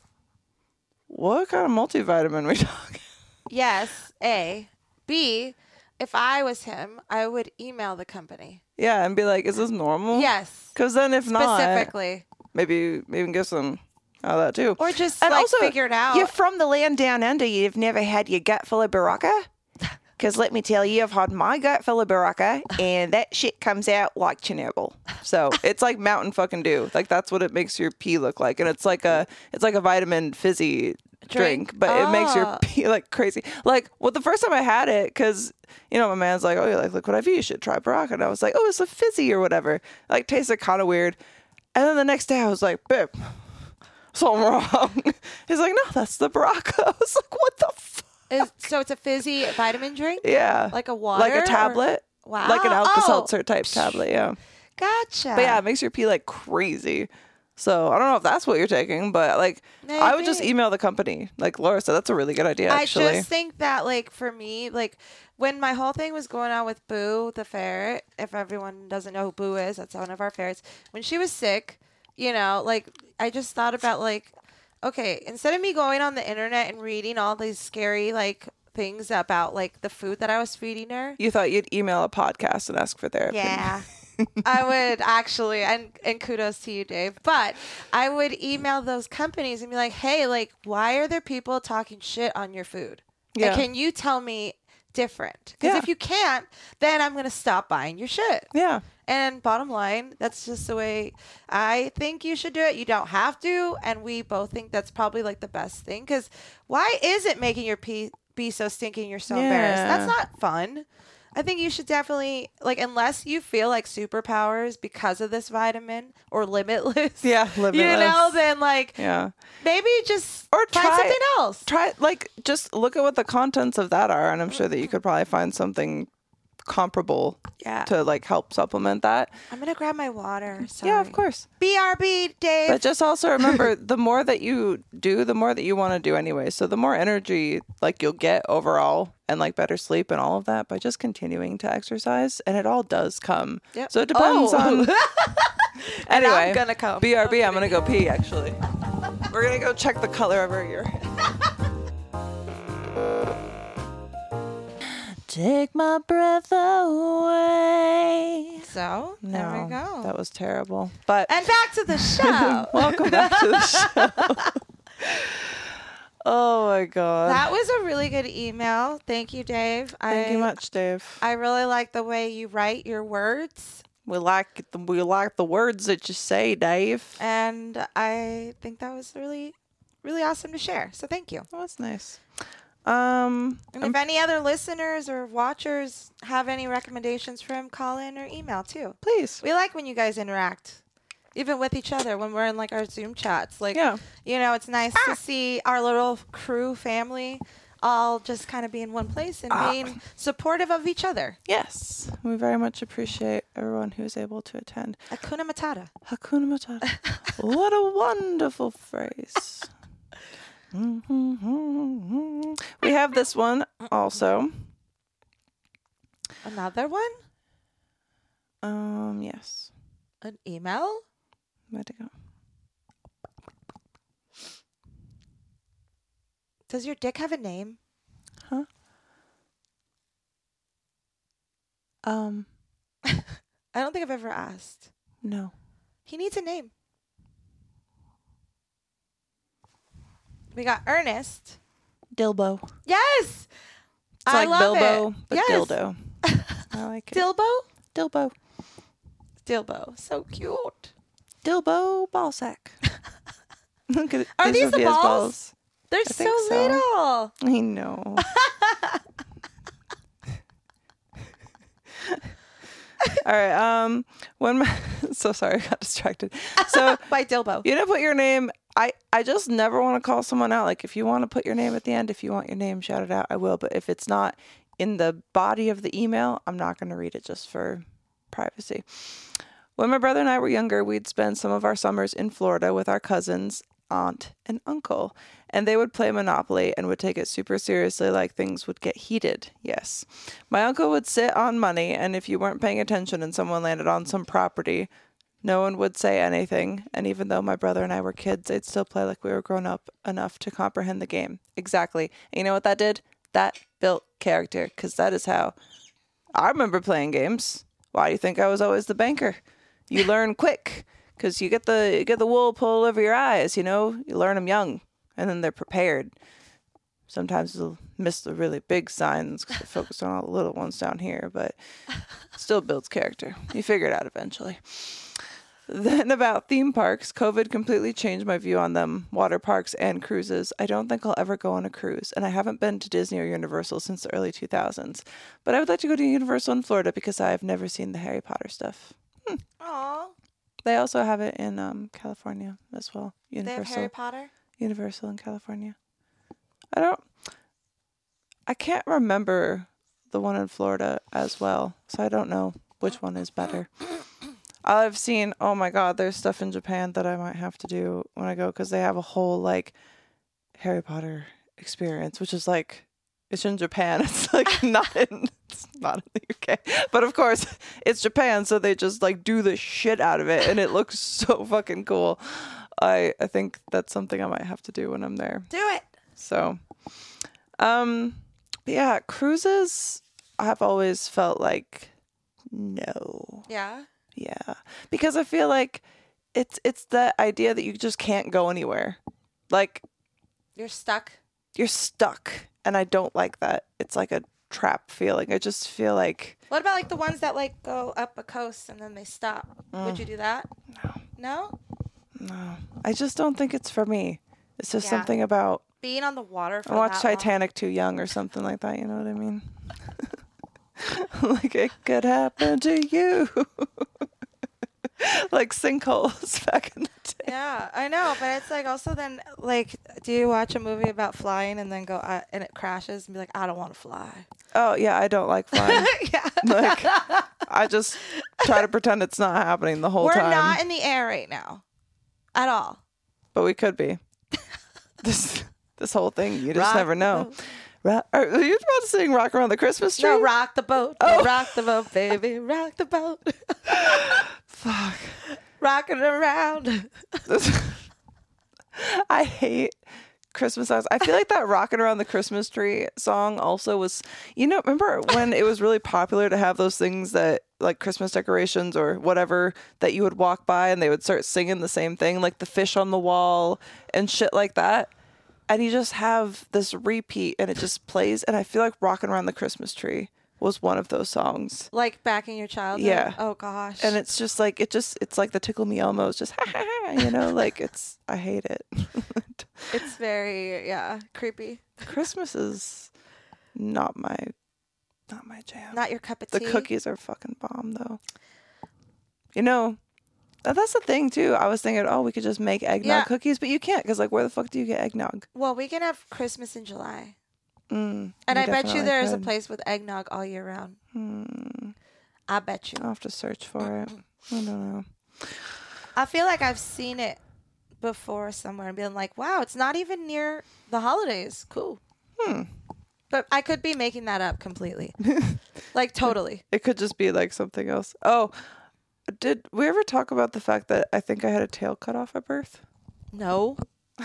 what kind of multivitamin we talking? Yes. A. B. If I was him, I would email the company. Yeah, and be like, is this normal? Yes. Because then if not, Specifically. maybe maybe get some out of that too. Or just And like also, figure it out. You're from the land down under. You've never had your gut full of Baraka? Because let me tell you, I've had my gut full of Baraka, and that shit comes out like Chernobyl. So it's like Mountain fucking Dew. Like that's what it makes your pee look like, and it's like a it's like a vitamin fizzy drink, Drink? but it makes your Oh. pee like crazy. Like, well, the first time I had it, because you know my man's like, oh, you like liquid I V? You should try Baraka, and I was like, oh, it's a fizzy or whatever. Like tasted kind of weird, and then the next day I was like, babe, something wrong. He's like, no, that's the Baraka. I was like, what the fuck? Is, so it's a fizzy vitamin drink? Yeah. Like a water? Like a or- tablet. Wow. Like an Oh. Alka-Seltzer type tablet, yeah. Gotcha. But yeah, it makes your pee like crazy. So I don't know if that's what you're taking, but like I would just Maybe. email the company. Like Laura said, that's a really good idea, actually. I just think that, like, for me, like, when my whole thing was going on with Boo the ferret, if everyone doesn't know who Boo is, that's one of our ferrets. When she was sick, you know, like, I just thought about, like, okay, instead of me going on the internet and reading all these scary, like, things about, like, the food that I was feeding her. You thought you'd email a podcast and ask for their opinion. Yeah. I would actually, and, and kudos to you, Dave, but I would email those companies and be like, hey, like, why are there people talking shit on your food? Yeah. And can you tell me different? Because Yeah. if you can't, then I'm going to stop buying your shit. Yeah. And bottom line, that's just the way I think you should do it. You don't have to. And we both think that's probably like the best thing. Because why is it making your pee be so stinky and you're so embarrassed? Yeah. That's not fun. I think you should definitely, like, unless you feel like superpowers because of this vitamin or limitless. Yeah, You know, limitless. then, like, Yeah. maybe just Or find try- something else. Try like just look at what the contents of that are, and I'm sure that you could probably find something comparable Yeah. to like help supplement that. I'm going to grab my water. Sorry. Yeah, of course. B R B, Dave. But just also remember, the more that you do, the more that you want to do anyway. So the more energy like you'll get overall, and like better sleep and all of that by just continuing to exercise, and it all does come. Yep. So it depends Oh. on. And Anyway, I'm gonna come. B R B. I'm gonna go pee. Actually, we're gonna go check the color of our urine. Take my breath away. So No, there we go. that was terrible. But And back to the show. welcome back to the show. Oh my god. That was a really good email. Thank you, Dave. Thank I, you much, Dave. I really like the way you write your words. We like the, we like the words that you say, Dave. And I think that was really, really awesome to share. So thank you. That was nice. Um, And um, if any other listeners or watchers have any recommendations for him, call in or email too. please. We like when you guys interact, even with each other when we're in like our Zoom chats. Like, Yeah. you know, it's nice to see our little crew family all just kind of be in one place and Ah. being supportive of each other. Yes. We very much appreciate everyone who's able to attend. Hakuna Matata. Hakuna Matata. What a wonderful phrase. We have this one also. Another one? Um, yes. An email? Where'd it go? Does your dick have a name? Huh? Um, I don't think I've ever asked. no. He needs a name. We got Ernest. Dilbo. Yes! It's I like love Bilbo, it. but Yes. dildo. I like it. Dilbo? Dilbo. Dilbo. So cute. Dilbo ballsack. Look at it. Are these the Sophia's balls? They're I so, think so. little. I know. All right. Um, when my so sorry, I got distracted. So By Dilbo. you know, put your name. I I just never want to call someone out. Like if you want to put your name at the end, if you want your name shouted out, I will. But if it's not in the body of the email, I'm not going to read it just for privacy. When my brother and I were younger, we'd spend some of our summers in Florida with our cousins, aunt, and uncle. And they would play Monopoly and would take it super seriously, like things would get heated. Yes. My uncle would sit on money, and if you weren't paying attention and someone landed on some property, no one would say anything. And even though my brother and I were kids, they'd still play like we were grown up enough to comprehend the game. Exactly. And you know what that did? That built character, because that is how I remember playing games. Why do you think I was always the banker? You learn quick because you get the you get the wool pulled over your eyes. You know, you learn them young, and then they're prepared. Sometimes they'll miss the really big signs because they focus on all the little ones down here, but still builds character. You figure it out eventually. Then about theme parks, COVID completely changed my view on them, water parks and cruises. I don't think I'll ever go on a cruise, and I haven't been to Disney or Universal since the early two thousands. But I would like to go to Universal in Florida because I've never seen the Harry Potter stuff. Hmm. Aw. They also have it in um, California as well. They have Universal. Harry Potter? Universal in California. I don't... I can't remember the one in Florida as well, so I don't know which one is better. I've seen, oh my God, there's stuff in Japan that I might have to do when I go because they have a whole like Harry Potter experience, which is like, it's in Japan. It's like not in, it's not in the U K. But of course, it's Japan, so they just like do the shit out of it and it looks so fucking cool. I, I think that's something I might have to do when I'm there. Do it. So, um, but yeah, cruises, I've always felt like no. Yeah. Yeah, because I feel like it's it's the idea that you just can't go anywhere. Like You're stuck. you're stuck, and I don't like that. It's like a trap feeling. I just feel like What about like the ones that like go up a coast and then they stop? Mm. Would you do that? no, No? no. I just don't think it's for me. It's just Yeah. something about Being on the water for I watched that long? Titanic too young or something like that. You know what I mean? Like it could happen to you. Like sinkholes back in the day. Yeah, I know, but it's like also then like, do you watch a movie about flying and then go uh, and it crashes and be like, I don't want to fly? Oh yeah, I don't like flying. Yeah, Like I just try to pretend it's not happening the whole we're time. not in the air right now, at all. But we could be. This this whole thing, you just Rock never the know. boat. Ra- are are you about to sing "Rock Around the Christmas Tree"? No, rock the boat, Oh. rock the boat, baby, rock the boat, Fuck. rocking around. This- I hate Christmas songs. I feel like that "Rocking Around the Christmas Tree" song also was, you know, remember when it was really popular to have those things that like Christmas decorations or whatever that you would walk by and they would start singing the same thing, like the fish on the wall and shit like that. And you just have this repeat and it just plays. And I feel like "Rocking Around the Christmas Tree" was one of those songs. Like back in your childhood? Yeah. Oh, gosh. And it's just like, it just, it's like the Tickle Me Elmo. It's just, ha ha ha, you know, like it's, I hate it. It's very, yeah, creepy. Christmas is not my, not my jam. Not your cup of The tea. cookies are fucking bomb though. You know, that- that's the thing too. I was thinking, oh, we could just make eggnog Yeah. cookies, but you can't because like, where the fuck do you get eggnog? Well, we can have Christmas in July. Mm, And we I bet you definitely there's a could. place with eggnog all year round. Hmm. I bet you. I'll have to search for it. I don't know. I feel like I've seen it before somewhere and been like, wow, it's not even near the holidays. Cool. Hmm. But I could be making that up completely. Like, totally. It could just be like something else. Oh, did we ever talk about the fact that I think I had a tail cut off at birth? No.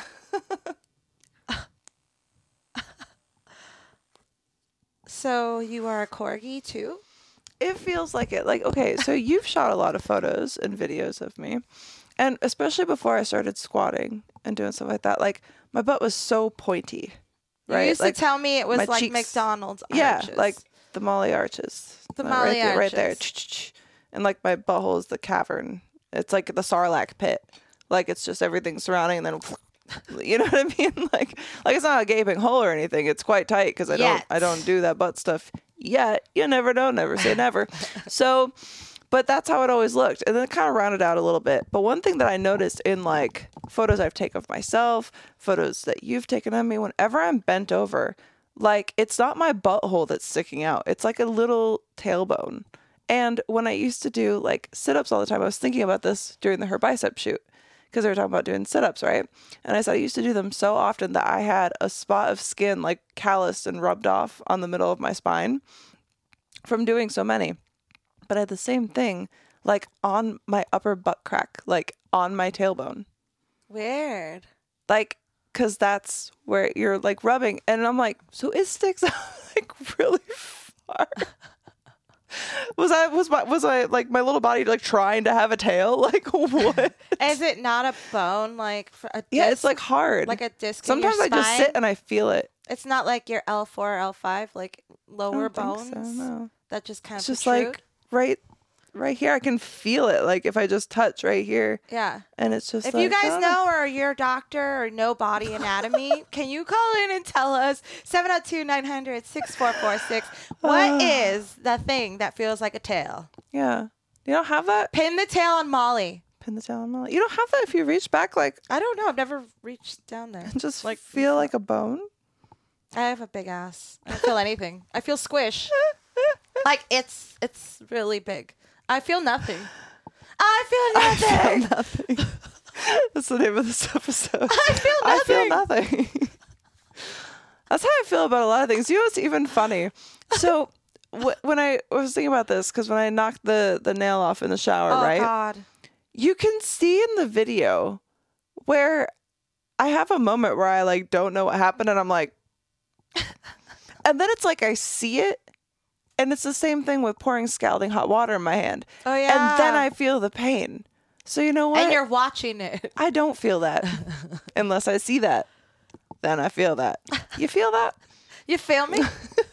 So you are a corgi too? It feels like it. Like, okay, so you've shot a lot of photos and videos of me. And especially before I started squatting and doing stuff like that, like my butt was so pointy. Right? You used like, to tell me it was my like cheeks- McDonald's yeah, arches. like the Molly arches. The Like, Molly right there, right there. arches. And like my butthole is the cavern. It's like the Sarlacc pit. Like it's just everything surrounding and then you know what I mean? Like like it's not a gaping hole or anything. It's quite tight because I don't Yet. I don't do that butt stuff yet. You never know, never say never. So but that's how it always looked. And then it kind of rounded out a little bit. But one thing that I noticed in like photos I've taken of myself, photos that you've taken of me, whenever I'm bent over, like it's not my butthole that's sticking out. It's like a little tailbone. And when I used to do like sit-ups all the time, I was thinking about this during the her bicep shoot because they were talking about doing sit-ups, right? And I said I used to do them so often that I had a spot of skin like calloused and rubbed off on the middle of my spine from doing so many. But I had the same thing like on my upper butt crack, like on my tailbone. Weird. Like, because that's where you're like rubbing. And I'm like, so it sticks out like really far. Was I was my was I like my little body like trying to have a tail? Like what? Is it not a bone like for a disc? Yeah, it's like hard. like a disc. Sometimes in I your just spine? sit and I feel it. It's not like your L four, L five, like I lower don't think bones so, no. that just kind It's of just protrude. like right, right here. I can feel it. Like if I just touch right here, Yeah. and it's just. If like, you I guys don't know or you're a doctor or know body anatomy, can you call in and tell us seven oh two, nine hundred, six four four six what is the thing that feels like a tail? Yeah, you don't have that. Pin the tail on Molly. Pin the tail on my. You don't have that if you reach back like I don't know. I've never reached down there. just Like- feel like a bone. I have a big ass. I don't feel anything. I feel squish. Like it's it's really big. I feel nothing. I feel nothing. Nothing. That's the name of this episode. I feel I nothing. feel nothing. That's how I feel about a lot of things. You know what's even funny? So wh- when I was thinking about this, because when I knocked the, the nail off in the shower, Oh right? God. You can see in the video where I have a moment where I like don't know what happened and I'm like, and then it's like I see it. And it's the same thing with pouring scalding hot water in my hand. Oh yeah. And then I feel the pain. So you know what? And you're watching it. I don't feel that unless I see that. Then I feel that. You feel that? You feel me?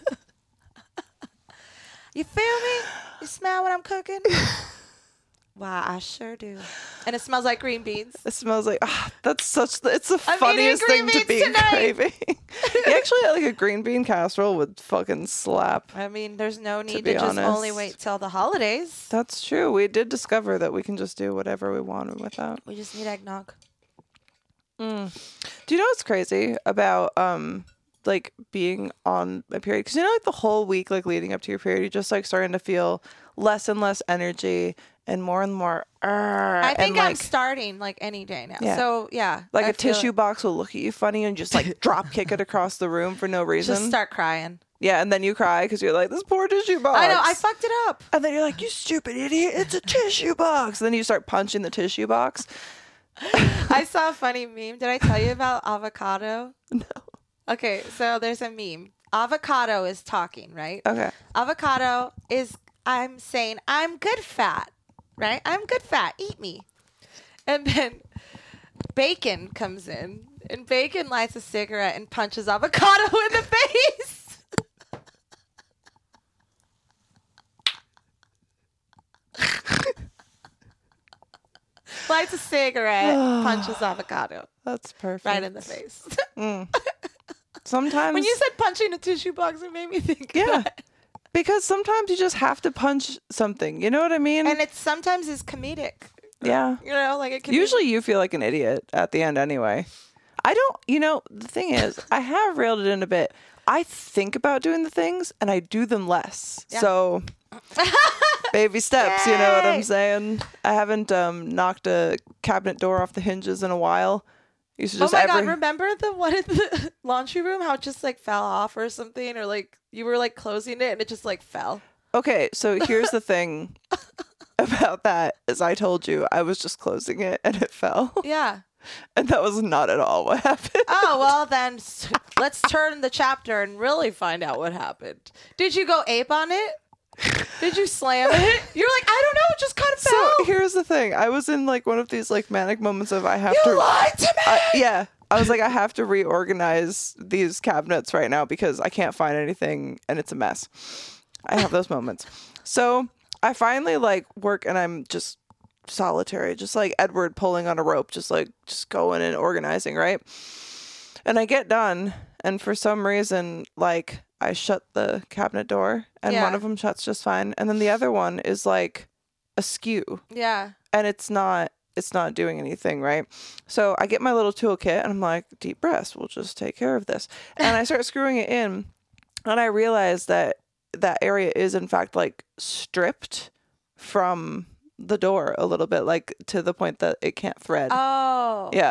You feel me? You smell what I'm cooking? Wow, I sure do. And it smells like green beans. It smells like ah, that's such. The, it's the I'm funniest eating green thing to be beans tonight. craving. You actually like a green bean casserole would fucking slap. I mean, there's no need to, be just only honest. wait till the holidays. That's true. We did discover that we can just do whatever we want with that. We just need eggnog. Mm. Do you know what's crazy about um like being on my period? Because you know, like the whole week, like leading up to your period, you're just like starting to feel less and less energy and more and more. "Argh," I think and, I'm like, starting like any day now. Yeah. So yeah, like I a feel tissue it. box will look at you funny and just like drop kick it across the room for no reason. Just start crying. Yeah, and then you cry because you're like, this poor tissue box. I know. I fucked it up. And then you're like, you stupid idiot, it's a tissue box. And then you start punching the tissue box. I saw a funny meme. Did I tell you about avocado? No. Okay, so there's a meme. Avocado is talking, right? Okay. Avocado is, I'm saying, I'm good fat, right? I'm good fat. Eat me. And then Bacon comes in, and Bacon lights a cigarette and punches Avocado in the face. Lights a cigarette, punches Avocado That's perfect. right in the face. Mm. Sometimes When you said punching a tissue box, it made me think of yeah, that. because sometimes you just have to punch something. You know what I mean? And it sometimes is comedic. yeah. You know, like it can be- Usually you feel like an idiot at the end anyway. I don't, you know, the thing is, I have reeled it in a bit. I think about doing the things and I do them less. Yeah. So baby steps, you know what I'm Yay. saying? I haven't um, knocked a cabinet door off the hinges in a while. Used to Oh just my every god, remember the one in the laundry room, how it just like fell off or something, or like you were like closing it and it just like fell. Okay, so here's the thing about that is I told you I was just closing it and it fell. Yeah. And that was not at all what happened. Oh, well then s- let's turn the chapter and really find out what happened. Did you go ape on it? Did you slam it? You're like, I don't know, it just kind of So fell. here's the thing. I was in like one of these like manic moments of I have You to lied to me. I- yeah. I was like, I have to reorganize these cabinets right now because I can't find anything and it's a mess. I have those moments. So I finally like work and I'm just solitary, just like Edward pulling on a rope, just like just going and organizing, right? And I get done, and for some reason, like I shut the cabinet door, and Yeah. one of them shuts just fine, and then the other one is like askew, Yeah. and it's not it's not doing anything, right? So I get my little toolkit, and I'm like, deep breaths, we'll just take care of this, and I start screwing it in, and I realize that that area is in fact like stripped from the door a little bit, like to the point that it can't thread. Oh. Yeah.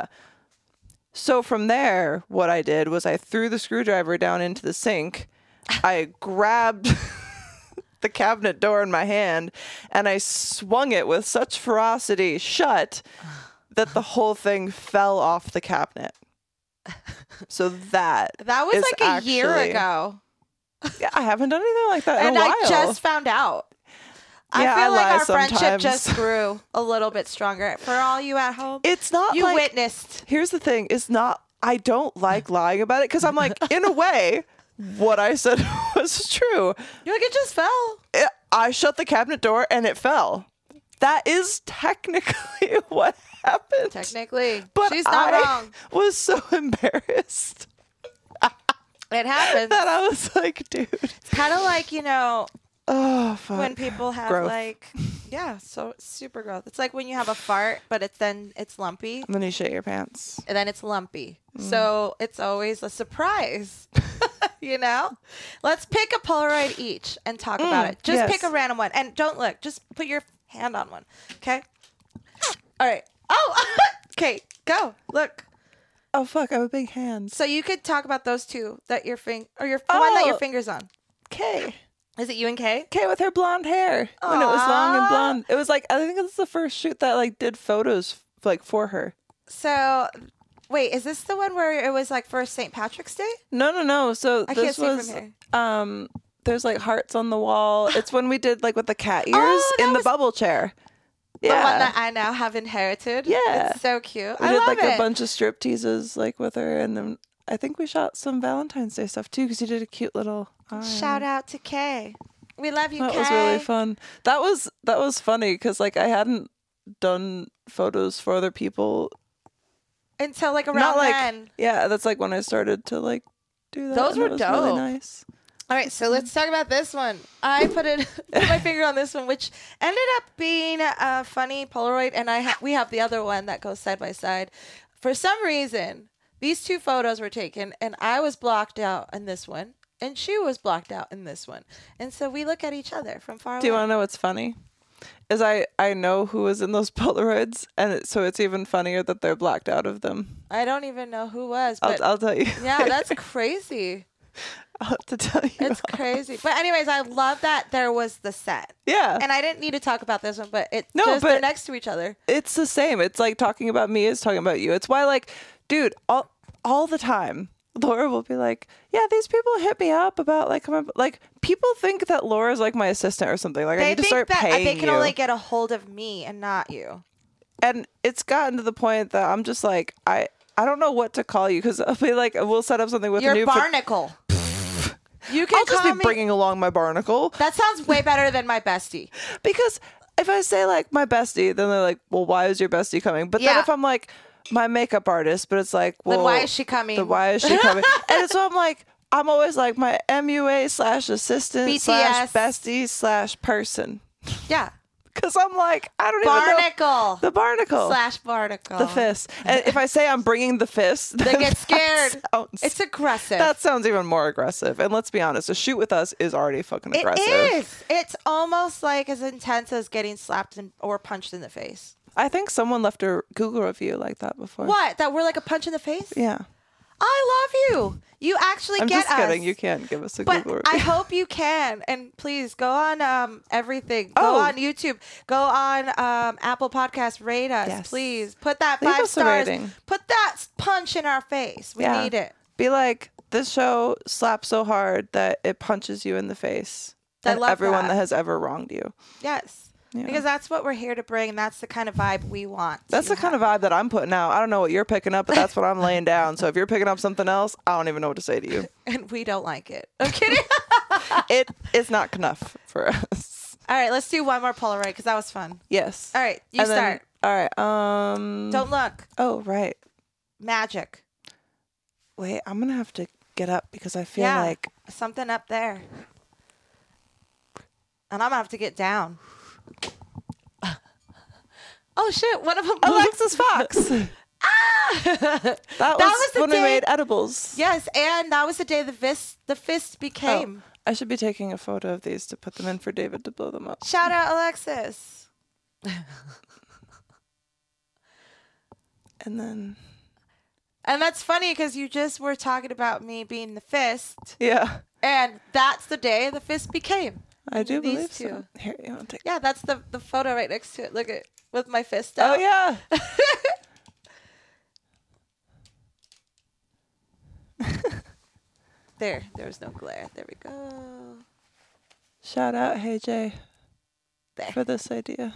So from there, what I did was I threw the screwdriver down into the sink. I grabbed the cabinet door in my hand and I swung it with such ferocity shut that the whole thing fell off the cabinet. So that That was is like a year actually- ago. Yeah, I haven't done anything like that in And a while. I just found out. I Yeah, feel I like lie our friendship sometimes. just grew a little bit stronger. For all you at home, It's not you like witnessed. here's the thing, it's not I don't like lying about it because I'm like, in a way, what I said was true. You're like, it just fell. It, I shut the cabinet door and it fell. That is technically what happened. Technically, But she's not I wrong. was so embarrassed It happens. that I was like, dude. Kind of like, you know, Oh, fuck. when people have Growth. like, yeah, so super growth. It's like when you have a fart, but it's then it's lumpy, And then you shit your pants. and then it's lumpy. Mm. So it's always a surprise. You know? Let's pick a Polaroid each and talk about Mm, it. Just yes. pick a random one. And don't look. Just put your hand on one. Okay? All right. Oh! Okay, go. Look. Oh, fuck. I have a big hand. So you could talk about those two that your fing or your the one that your Oh. finger's on. Kay. Is it you and Kay? Kay with her blonde hair. When it was long and Aw. blonde. It was like, I think it was the first shoot that like did photos like for her. So, wait, is this the one where it was like for Saint Patrick's Day? No, no, no. So I this can't see from was here. um there's like hearts on the wall. It's when we did like with the cat ears Oh, that in the was- bubble chair. The Yeah. one that I now have inherited. Yeah. It's so cute. we I did love like it. a bunch of strip teases like with her, and then I think we shot some Valentine's Day stuff too because you did a cute little eye. Shout out to Kay. We love you, That Kay. was really fun. That was that was funny because like I hadn't done photos for other people. Until like around Not like then. yeah, that's like when I started to like do that. Those and were it was really dope. nice. All right, so let's talk about this one. I put it put my finger on this one, which ended up being a funny Polaroid, and I ha- we have the other one that goes side by side. For some reason, these two photos were taken, and I was blocked out in this one, and she was blocked out in this one, and so we look at each other from far Do you away. want to know what's funny? Is I I know who was in those Polaroids, and it, so it's even funnier that they're blacked out of them. I don't even know who was, I'll but I'll tell you. yeah, that's crazy. I'll have to tell you. It's crazy. But anyways, I love that there was the set. Yeah. And I didn't need to talk about this one, but it No, just but- they're next to each other. It's the same. It's like talking about me is talking about you. It's why, like, dude, all all the time, Laura will be like, "Yeah, these people hit me up about like, I'm, like people think that Laura's like my assistant or something. Like, I They need to think start that paying they can you." only get a hold of me and not you. And it's gotten to the point that I'm just like, I I don't know what to call you because I'll be like, we'll set up something with You're a new. pho- barnacle. You can I'll just call be me. bringing along my barnacle That sounds way better than my bestie. because if I say like my bestie, then they're like, well, why is your bestie coming? But then Yeah. if I'm like my makeup artist, but it's like, well, Then why is she coming? Then why is she coming? And so I'm like, I'm always like my M U A slash assistant B T slash S. bestie slash person. Yeah. Because I'm like, I don't even know. Barnacle. The barnacle. Slash barnacle. The fist. And if I say I'm bringing the fist, They then get that scared. sounds- It's aggressive. that sounds even more aggressive. And let's be honest, a shoot with us is already fucking It aggressive. is. It's almost like as intense as getting slapped in, or punched in the face. I think someone left a Google review like that before. What? That we're like a punch in the face? Yeah. I love you. You actually I'm get just us. kidding. You can't give us a But Google review. I hope you can. And please go on um, everything. Go Oh. on YouTube. Go on um, Apple Podcasts. Rate us, Yes. please. Put that Leave five us a stars. rating. Put that punch in our face. We Yeah. need it. Be like, this show slaps so hard that it punches you in the face. I and love everyone that. that has ever wronged you. Yes. Yeah. Because that's what we're here to bring. And that's the kind of vibe we want. That's to the kind have. of vibe that I'm putting out. I don't know what you're picking up, but that's what I'm laying down. So if you're picking up something else, I don't even know what to say to you. And we don't like it. I'm kidding. It is not enough for us. All right. Let's do one more Polaroid because that was fun. Yes. All right. You And then- start. all right. Um. Don't look. Oh, right. Magic. Wait, I'm gonna have to get up because I feel Yeah. like Something up there. And I'm going to have to get down. Oh, shit. One of them. Alexis Fox. that was, was the when we day- made edibles. Yes. And that was the day the fist, the fist became. Oh, I should be taking a photo of these to put them in for David to blow them up. Shout out, Alexis. And then, And that's funny because you just were talking about me being the fist. yeah, And that's the day the fist became. I do These believe two. so. Here, you want to take? Yeah, that's the, the photo right next to it. Look at with my fist Oh out. yeah. There. There was no glare. There we go. Shout out, Hey Jay, There. for this idea.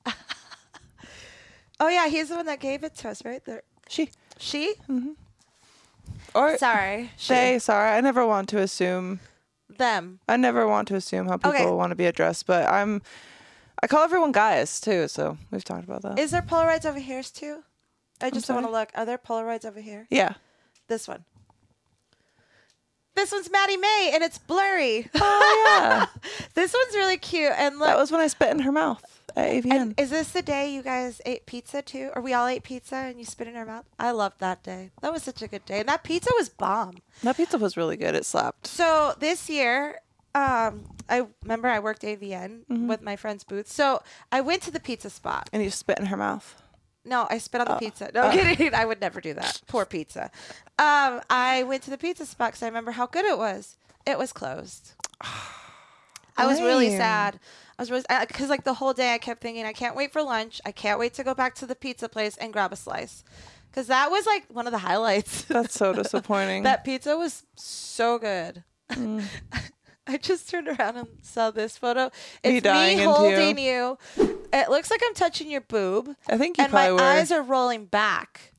Oh, yeah. He's the one that gave it to us, right? There. She She? or Sorry. they. Sorry, I never want to assume. Them. I never want to assume how people Okay. want to be addressed, but I'm. I call everyone guys too, so we've talked about that. Is there Polaroids over here too? I just want to sorry? look. Are there Polaroids over here? yeah. This one. This one's Maddie May, and it's blurry. Oh yeah. This one's really cute. And look, That was when I spit in her mouth at A V N. and is this the day you guys ate pizza too? Or we all ate pizza and you spit in our mouth? I loved that day. That was such a good day. And that pizza was bomb. That pizza was really good. It slapped. So this year, um, I remember I worked A V N Mm-hmm. with my friend's booth. So I went to the pizza spot. And you spit in her mouth. No, I spit on the Oh. pizza. No, I'm kidding. I would never do that. Poor pizza. Um, I went to the pizza spot because I remember how good it was. It was closed. I was really Lame. sad. I was really because like the whole day I kept thinking I can't wait for lunch. I can't wait to go back to the pizza place and grab a slice because that was like one of the highlights. That's so disappointing. That pizza was so good. Mm. I just turned around and saw this photo. Me It's dying me into holding you. It looks like I'm touching your boob. I think you And my probably were. eyes are rolling back.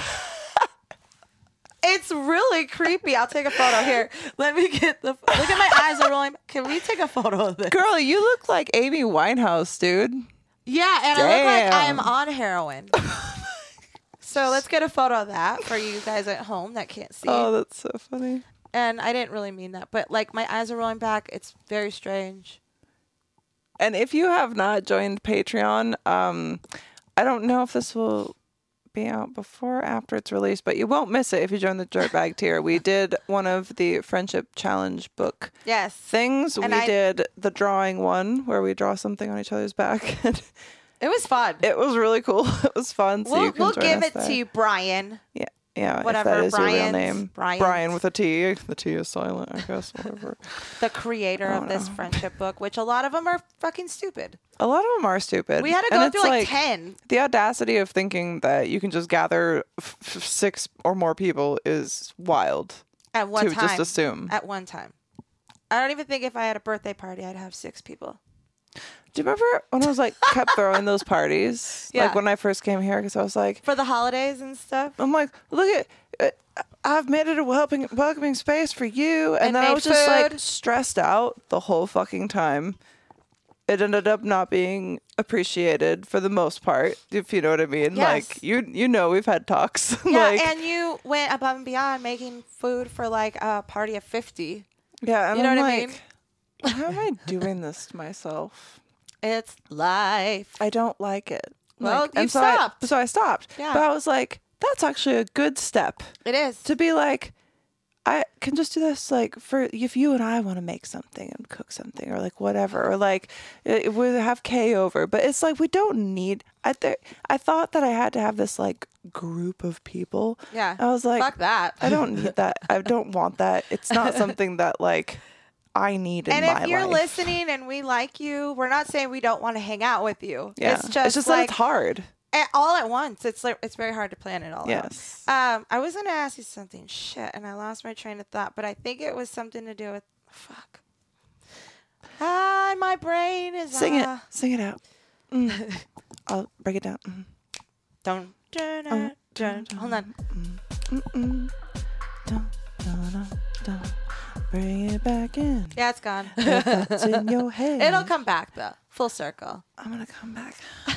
It's really creepy. I'll take a photo here. Let me get the. Look at my eyes are rolling. Can we take a photo of this? Girl, you look like Amy Winehouse, dude. Yeah, and I look like I am Damn. on heroin. So let's get a photo of that for you guys at home that can't see. Oh, that's so funny. And I didn't really mean that, but like my eyes are rolling back. It's very strange. And if you have not joined Patreon, um, I don't know if this will be out before or after it's released, but you won't miss it if you join the Dirtbag tier. We did one of the Friendship Challenge book Yes. things. And we I- did the drawing one where we draw something on each other's back. It was fun. It was really cool. It was fun. So we'll you can we'll join give us it there. to you, Brian. Yeah. Yeah, whatever, if that is Brian's, your real name. Brian's. Brian with a T. The T is silent, I guess. Whatever. The creator Oh, of this no. friendship book, which a lot of them are fucking stupid. A lot of them are stupid. We had to And go it's through like, ten. The audacity of thinking that you can just gather f- f- six or more people is wild. At one to time. just assume. At one time. I don't even think if I had a birthday party, I'd have six people. Do you remember when I was like kept throwing those parties? Yeah. Like when I first came here, because I was like, For the holidays and stuff. I'm like, look at, uh, I've made it a welcoming, welcoming space for you, and, And then I made was just like food. stressed out the whole fucking time. It ended up not being appreciated for the most part, if you know what I mean. Yes. Like you, you know, we've had talks. Yeah, like, and you went above and beyond making food for like a party of fifty. yeah, and you know I'm what I like, mean? how am I doing this to myself? It's life. I don't like it. Well, Like, and you've so I- stopped. so I stopped. Yeah. But I was like, that's actually a good step It is. to be like, I can just do this like for if you and I want to make something and cook something or like whatever, or like it, we have Kay over, but it's like we don't need. I th- I thought that I had to have this like group of people. Yeah. I was like, Fuck that. I don't need that. I don't want that. It's not something that like I need in And my if you're life. listening and we like you, we're not saying we don't want to hang out with you. Yeah, It's just, that like it's hard. a- all at once. It's like it's very hard to plan it all Yes. out. Um, I was gonna ask you something, shit, and I lost my train of thought. But I think it was something to do with fuck. Ah, my brain is Sing uh, it. Sing it out. Mm. I'll break it down. Mm. Dun, dun, dun, dun. Hold on. Mm-mm. Dun, dun, dun, dun. Bring it back in. Yeah, it's gone. If that's in your head. It'll come back though, full circle. I'm gonna come back.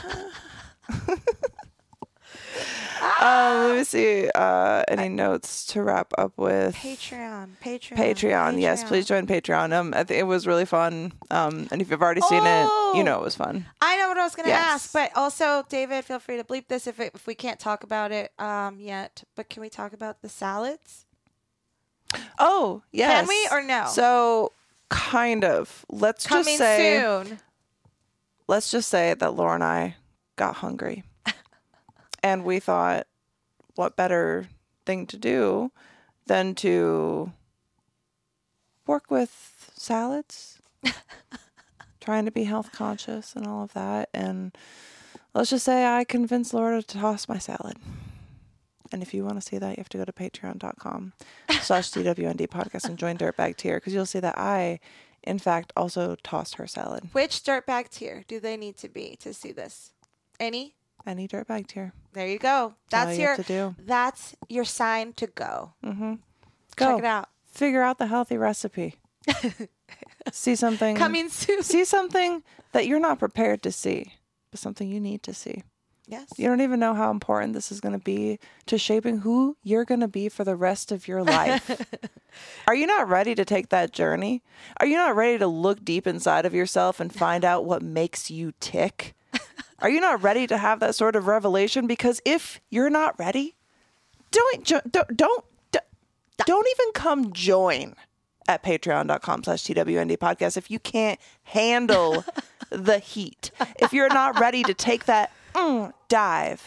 um, let me see. Uh, any notes to wrap up with? Patreon, Patreon, Patreon. Yes, please join Patreon. Um, I think it was really fun. Um, and if you've already seen Oh! it, you know it was fun. I know what I was going to Yes. ask, but also, David, feel free to bleep this if it, if we can't talk about it um, yet. But can we talk about the salads? Oh, yes. Can we or no? So, kind of. Let's Coming just say. soon. Let's just say that Laura and I got hungry. And we thought, what better thing to do than to work with salads, trying to be health conscious and all of that. And let's just say I convinced Laura to toss my salad. And if you want to see that, you have to go to patreon.com slash TWND podcast and join Dirtbag Tier, because you'll see that I, in fact, also tossed her salad. Which dirtbag tier do they need to be to see this? Any? Any Dirtbag Tier. There you go. That's all That's you your have to do. that's your sign to go. Mm-hmm. Check it out. Figure out the healthy recipe. See something. Coming soon. See something that you're not prepared to see, but something you need to see. Yes. You don't even know how important this is going to be to shaping who you're going to be for the rest of your life. Are you not ready to take that journey? Are you not ready to look deep inside of yourself and find out what makes you tick? Are you not ready to have that sort of revelation? Because if you're not ready, don't jo- don't don't don't even come join at patreon.com slash TWND podcast if you can't handle the heat. If you're not ready to take that mm, dive.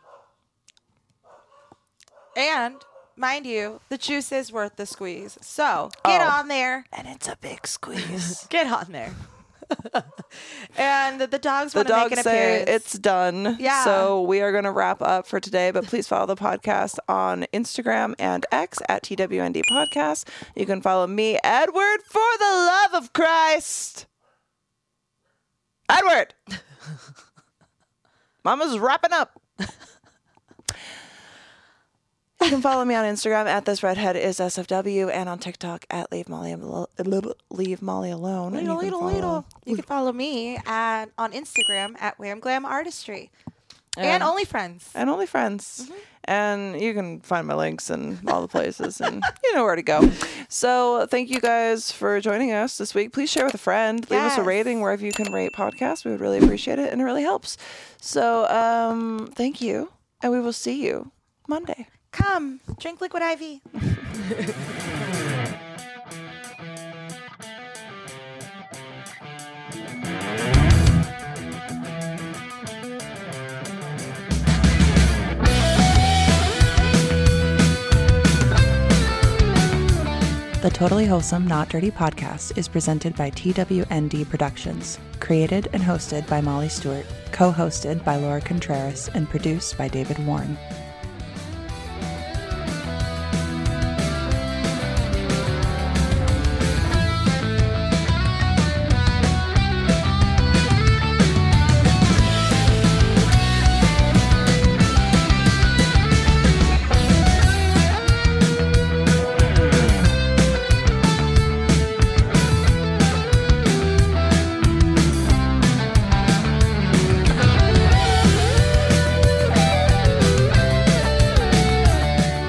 And mind you, the juice is worth the squeeze. So get Oh. on there. And it's a big squeeze. Get on there. And the, the dogs The want to make dogs an say appearance. it's done. Yeah. So we are going to wrap up for today, but please follow the podcast on Instagram and X at T W N D Podcast. You can follow me, Edward, for the love of Christ. Edward. Mama's wrapping up. You can follow me on Instagram at this redhead is S F W and on TikTok at leave Molly Al- leave Molly alone. And Little, you can little, little. follow- You can follow me at on Instagram at Wham Glam Artistry and, And- OnlyFriends. and OnlyFriends. Mm-hmm. And you can find my links in all the places and you know where to go. So thank you guys for joining us this week. Please share with a friend. Leave us a Yes. rating wherever you can rate podcasts. We would really appreciate it and it really helps. So um, thank you. And we will see you Monday. Come, drink liquid I V. The Totally Wholesome Not Dirty podcast is presented by T W N D Productions, created and hosted by Molly Stewart, co-hosted by Laura Contreras, and produced by David Warren.